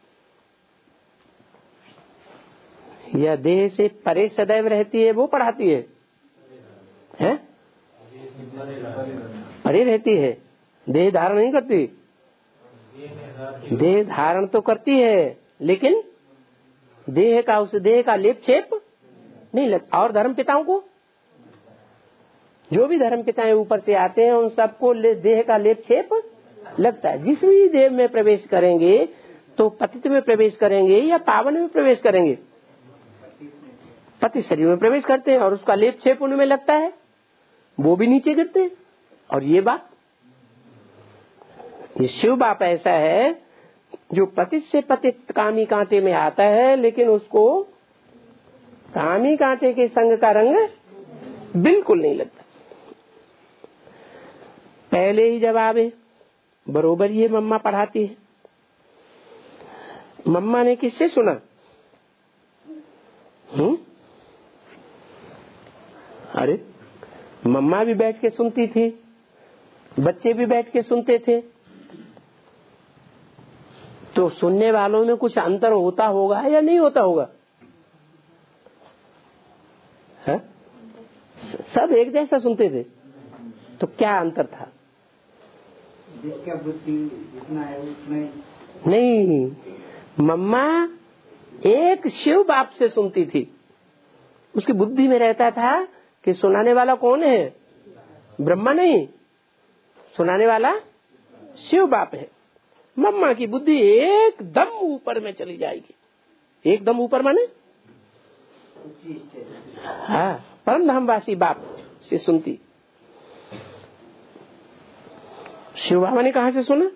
या देह से परे सदैव रहती है वो पढ़ाती है? हैं? परे रहती है, देह धारण नहीं करती। देह धारण तो करती है, लेकिन देह का, उस देह का लेप छेप नहीं लगता। और धर्म पिताओं को, जो भी धर्म पिताएं ऊपर से आते हैं, उन सबको देह का लेप छेप लगता है। जिस भी देह में प्रवेश करेंगे तो पतित में प्रवेश करेंगे या पावन में प्रवेश करेंगे? पतित शरीर में प्रवेश करते हैं और उसका लेप छेप उनमें लगता है, वो भी नीचे गिरते हैं। और ये बात, ये शिव बाप ऐसा है जो पतित से पतित कामी कांटे में आता है, लेकिन उसको कामी कांटे के संग का रंग बिल्कुल नहीं लगता। पहले ही जवाब है, बरोबर ये मम्मा पढ़ाती है। मम्मा ने किससे सुना? अरे मम्मा भी बैठ के सुनती थी, बच्चे भी बैठ के सुनते थे, तो सुनने वालों में कुछ अंतर होता होगा या नहीं होता होगा? है? सब एक जैसा सुनते थे, तो क्या अंतर था? जिसका बुद्धि जितना है उतना नहीं, मम्मा एक शिव बाप से सुनती थी। उसकी बुद्धि में रहता था कि सुनाने वाला कौन है? ब्रह्मा नहीं, सुनाने वाला शिव बाप है। मम्मा की बुद्धि एकदम ऊपर में चली जाएगी। एकदम ऊपर माने हाँ, परमधामवासी बाप से सुनती। शिव बाबा ने कहा से सुना?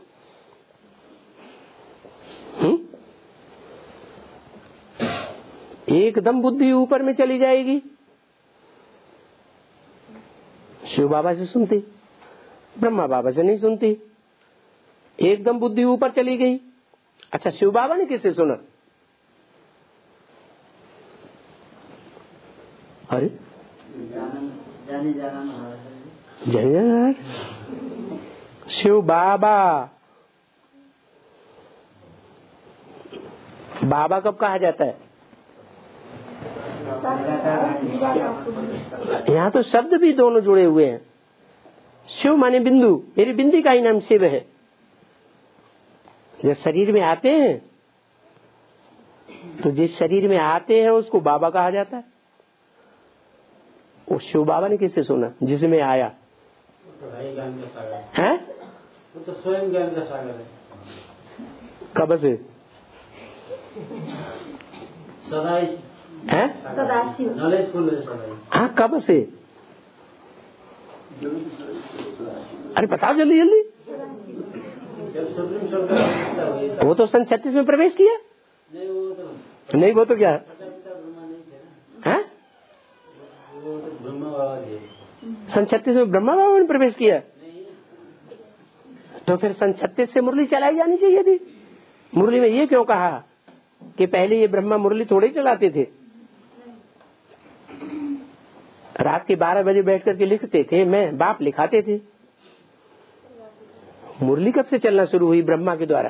एकदम बुद्धि ऊपर में चली जाएगी। शिव बाबा से सुनती, ब्रह्मा बाबा से नहीं सुनती। एकदम बुद्धि ऊपर चली गई। अच्छा, शिव बाबा ने किससे सुना? अरे जय शिव बाबा। बाबा कब कहा जाता है? यहाँ तो शब्द भी दोनों जुड़े हुए हैं। शिव माने बिंदु, मेरी बिंदी का ही नाम शिव है। जब शरीर में आते हैं तो जिस शरीर में आते हैं उसको बाबा कहा जाता है। वो शिव बाबा ने किससे सुना? जिसमें आया है, वो तो स्वयं ज्ञान का सागर है। कब से? हाँ, कब से? अरे बताओ जल्दी जल्दी। वो तो सन 36 में प्रवेश किया। नहीं, वो तो क्या है? सन 36 में ब्रह्मा बाबा ने प्रवेश किया। तो फिर सन 36 से मुरली चलाई जानी चाहिए थी। मुरली में ये क्यों कहा कि पहले ये ब्रह्मा मुरली थोड़े ही चलाते थे? रात के 12 बजे बैठ करके लिखते थे, मैं बाप लिखाते थे। मुरली कब से चलना शुरू हुई ब्रह्मा के द्वारा?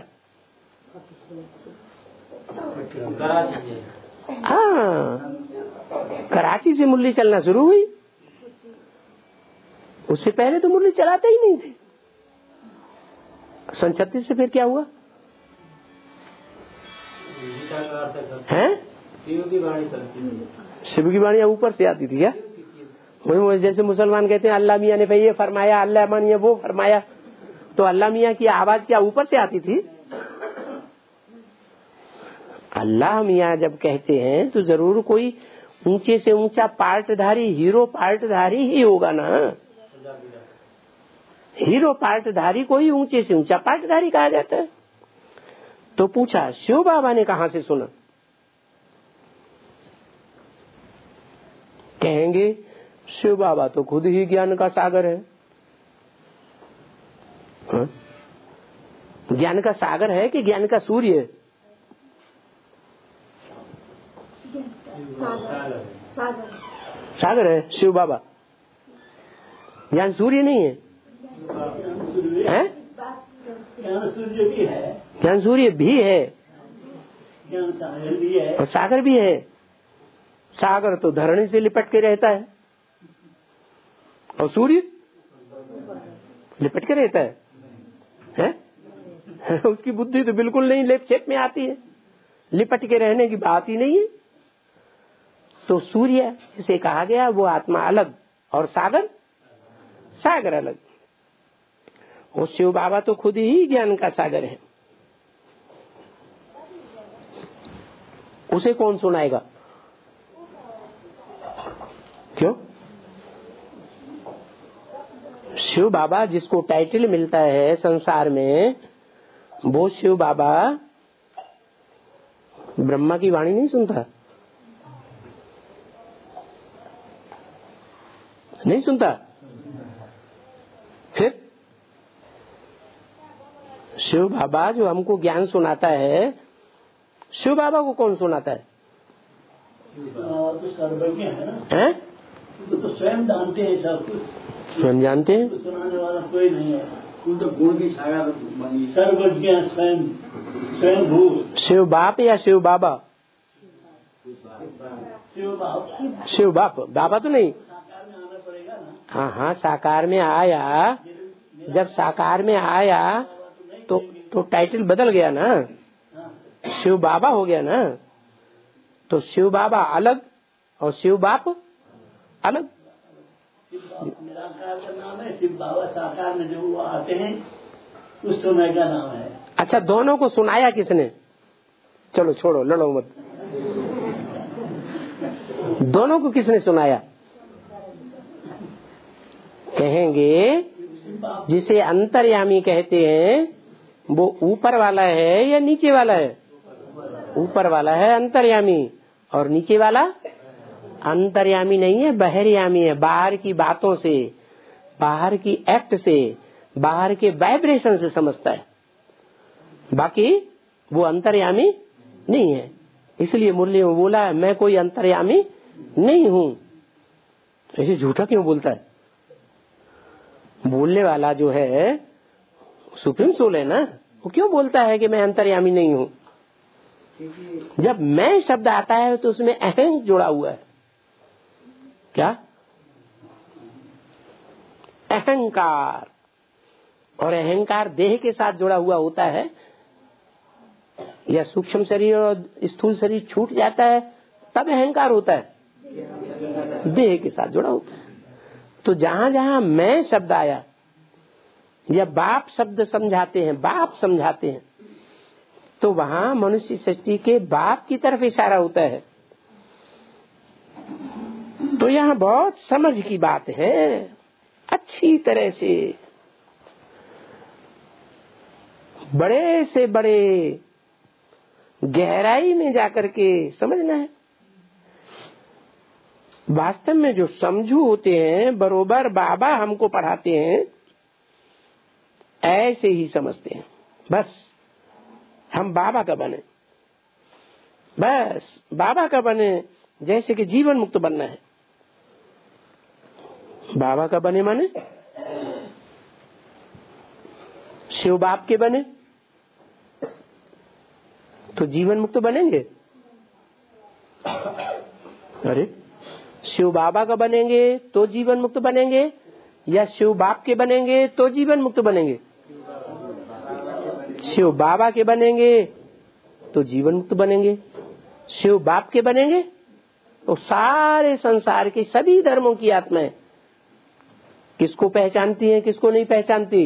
हाँ, कराची से मुरली चलना शुरू हुई। उससे पहले तो मुरली चलाते ही नहीं थे। सन 36 से फिर क्या हुआ है? शिव की वाणी ऊपर से आती थी क्या? वही जैसे मुसलमान कहते हैं अल्लाह मियाँ ने भाई ये फरमाया, अल्लाह मानिए वो फरमाया, तो अल्लाह मियाँ की आवाज क्या ऊपर से आती थी? अल्लाह मियाँ जब कहते हैं तो जरूर कोई ऊंचे से ऊंचा पार्टधारी, हीरो पार्टधारी ही होगा ना। हीरो पार्टधारी को ही ऊंचे से ऊंचा पार्टधारी कहा जाता है। तो पूछा शिव बाबा ने कहां से सुना? कहेंगे शिव बाबा तो खुद ही ज्ञान का सागर है। हाँ? ज्ञान का सागर है कि ज्ञान का सूर्य है? सागर है शिव बाबा। ज्ञान सूर्य नहीं है? ज्ञान सूर्य भी है, ज्ञान सूर्य भी है, ज्ञान सागर भी है और सागर भी है। सागर तो धरणी से लिपट के रहता है और सूर्य लिपट के रहता है? उसकी बुद्धि तो बिल्कुल नहीं लेप चेप में आती है, लिपट के रहने की बात ही नहीं है। तो सूर्य जिसे कहा गया वो आत्मा अलग और सागर सागर अलग। वो शिव बाबा तो खुद ही ज्ञान का सागर है। उसे कौन सुनाएगा? क्यों? शिव बाबा जिसको टाइटल मिलता है संसार में, वो शिव बाबा ब्रह्मा की वाणी नहीं सुनता। नहीं सुनता। फिर शिव बाबा जो हमको ज्ञान सुनाता है, शिव बाबा को कौन सुनाता है? तो सर्वज्ञ है ना, हैं? तो स्वयं जानते हैं सब कुछ, स्वयं जानते हैं। तो सुनाने वाला कोई नहीं है। तो गुण भी सारा सर्वज्ञ स्वयं, स्वयं भूत। शिव बाप या शिव बाबा? शिव बाप। शिव बाप, बाबा तो नहीं। साकार में आना पड़ेगा ना। हाँ हाँ, साकार में आया। जब साकार में आया तो टाइटल बदल गया ना, शिव बाबा हो गया ना। तो शिव बाबा अलग और शिव बाप अलग। निराकार का नाम है, शिव बाबा साकार में जो वो आते हैं उस समय का नाम है। अच्छा, दोनों को सुनाया किसने? चलो छोड़ो, लड़ो मत। दोनों को किसने सुनाया? कहेंगे जिसे अंतर्यामी कहते हैं वो ऊपर वाला है या नीचे वाला है? ऊपर वाला है अंतर्यामी, और नीचे वाला अंतर्यामी नहीं है, बहिर्यामी है। बाहर की बातों से, बाहर की एक्ट से, बाहर के वाइब्रेशन से समझता है, बाकी वो अंतर्यामी नहीं है। इसलिए मुरली में बोला मैं कोई अंतर्यामी नहीं हूँ। ऐसे झूठा क्यों बोलता है? बोलने वाला जो है सुप्रीम सोल है ना, वो क्यों बोलता है कि मैं अंतर्यामी नहीं हूँ? जब मैं शब्द आता है तो उसमें अहंग जुड़ा हुआ है। क्या? अहंकार। और अहंकार देह के साथ जुड़ा हुआ होता है, या सूक्ष्म शरीर और स्थूल शरीर छूट जाता है तब अहंकार होता है, देह के साथ जुड़ा होता है। तो जहां जहां मैं शब्द आया या बाप शब्द समझाते हैं, बाप समझाते हैं, तो वहां मनुष्य सृष्टि के बाप की तरफ इशारा होता है। तो यहाँ बहुत समझ की बात है, अच्छी तरह से बड़े से बड़े गहराई में जाकर के समझना है। वास्तव में जो समझू होते हैं, बरोबर बाबा हमको पढ़ाते हैं, ऐसे ही समझते हैं। बस हम बाबा का बने, बस बाबा का बने। जैसे कि जीवन मुक्त बनना है, बाबा का बने माने शिव बाप के बने तो जीवन मुक्त बनेंगे। अरे शिव बाबा का बनेंगे तो जीवन मुक्त बनेंगे, या शिव बाप के बनेंगे तो जीवन मुक्त बनेंगे? शिव बाबा के बनेंगे तो जीवन मुक्त बनेंगे। शिव बाप के बनेंगे तो सारे संसार के सभी धर्मों की आत्माएं किसको पहचानती हैं, किसको नहीं पहचानती?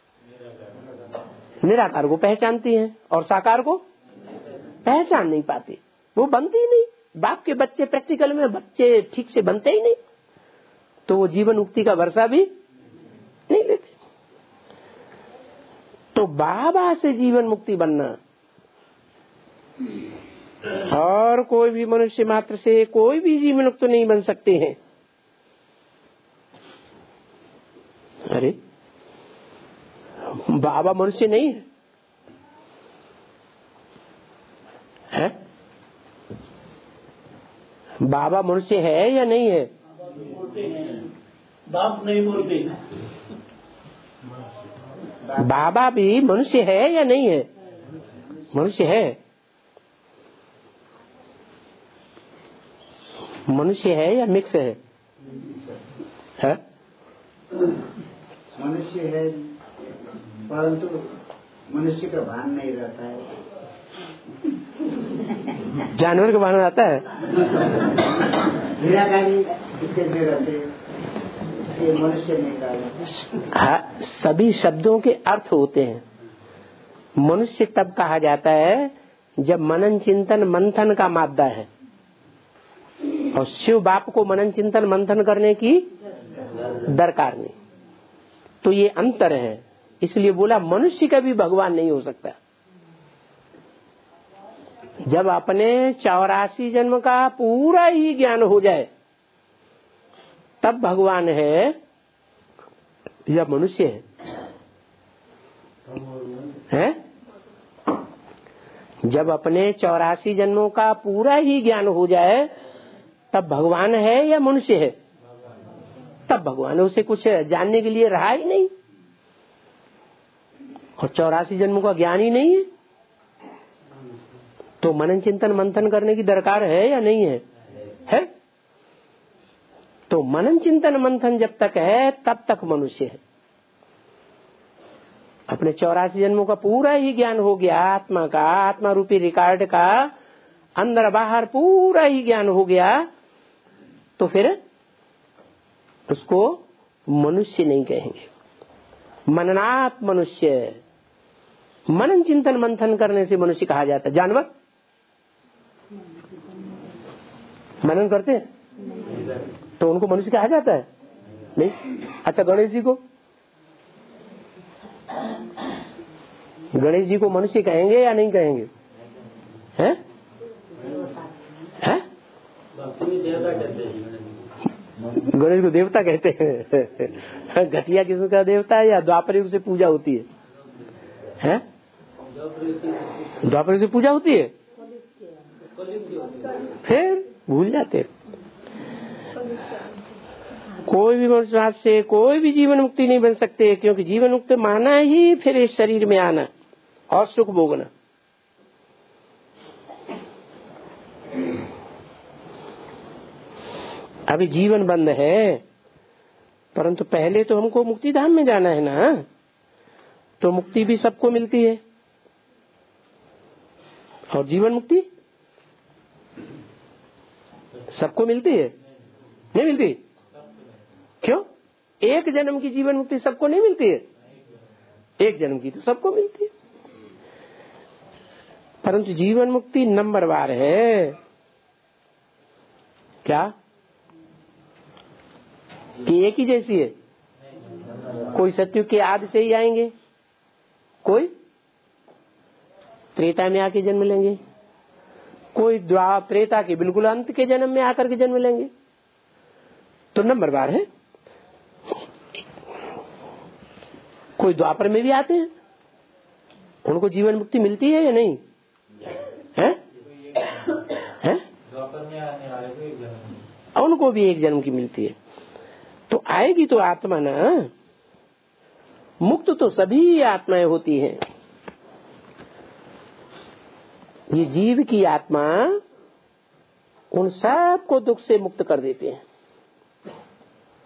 निराकार को पहचानती हैं, और साकार को पहचान नहीं पाती, वो बनती ही नहीं। बाप के बच्चे प्रैक्टिकल में बच्चे ठीक से बनते ही नहीं, तो वो जीवन मुक्ति का वर्षा भी नहीं लेते। तो बाबा से जीवन मुक्ति बनना, और कोई भी मनुष्य मात्र से कोई भी जीवन मुक्त नहीं बन सकते हैं। अरे बाबा मनुष्य नहीं है, है? बाबा मनुष्य है या नहीं है? बाप नहीं बोलते। बाबा भी मनुष्य है या नहीं है? मनुष्य है। मनुष्य है या मिक्स है? है? मनुष्य है, परंतु मनुष्य का भान नहीं रहता है। जानवर का भान रहता है। निराकारी में रहते हैं, मनुष्य नहीं रहता। हाँ, सभी शब्दों के अर्थ होते हैं। मनुष्य तब कहा जाता है जब मनन चिंतन मंथन का मादा है, और शिव बाप को मनन चिंतन मंथन करने की दरकार नहीं। तो ये अंतर है, इसलिए बोला मनुष्य का भी भगवान नहीं हो सकता। जब अपने 84 जन्म का पूरा ही ज्ञान हो जाए तब भगवान है या मनुष्य है? जब अपने 84 जन्मों का पूरा ही ज्ञान हो जाए तब भगवान है या मनुष्य है? तब भगवान है। उसे कुछ जानने के लिए रहा ही नहीं और 84 जन्मों का ज्ञान ही नहीं है, तो मनन चिंतन मंथन करने की दरकार है या नहीं है? है। तो मनन चिंतन मंथन जब तक है तब तक मनुष्य है। अपने 84 जन्मों का पूरा ही ज्ञान हो गया, आत्मा का, आत्मा रूपी रिकॉर्ड का अंदर बाहर पूरा ही ज्ञान हो गया, तो फिर उसको मनुष्य नहीं कहेंगे। मननात् मनुष्य, मनन चिंतन मंथन करने से मनुष्य कहा जाता है। जानवर मनन करते हैं तो उनको मनुष्य कहा जाता है? नहीं। अच्छा, गणेश जी को मनुष्य कहेंगे या नहीं कहेंगे? हैं? हैं? गणेश को देवता कहते हैं। घटिया किसका देवता है या द्वापर युग से पूजा होती है? हैं? द्वापर युग से पूजा होती है, फिर भूल जाते। कोई भी मनुष्य से कोई भी जीवन मुक्ति नहीं बन सकते, क्योंकि जीवन मुक्ति माना ही फिर इस शरीर में आना और सुख भोगना। अभी जीवन बंद है, परंतु पहले तो हमको मुक्ति धाम में जाना है ना, तो मुक्ति भी सबको मिलती है और जीवन मुक्ति सबको मिलती है? नहीं मिलती। क्यों? एक जन्म की जीवन मुक्ति सबको नहीं मिलती है, एक जन्म की तो सबको मिलती है, परंतु जीवन मुक्ति नंबरवार है। क्या कि एक ही जैसी है? कोई सत्युग के आदि से ही आएंगे, कोई त्रेता में आके जन्म लेंगे, कोई त्रेता के बिल्कुल अंत के जन्म में आकर के जन्म लेंगे, तो नंबरवार है। कोई द्वापर में भी आते हैं, उनको जीवन मुक्ति मिलती है या नहीं है? हैं? द्वापर में आने वाले को एक जन्म, उनको भी एक जन्म की मिलती है। तो आएगी तो आत्मा ना, मुक्त तो सभी आत्माएं होती हैं। ये जीव की आत्मा उन सबको दुख से मुक्त कर देते हैं।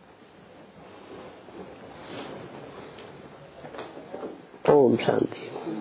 ओम शांति।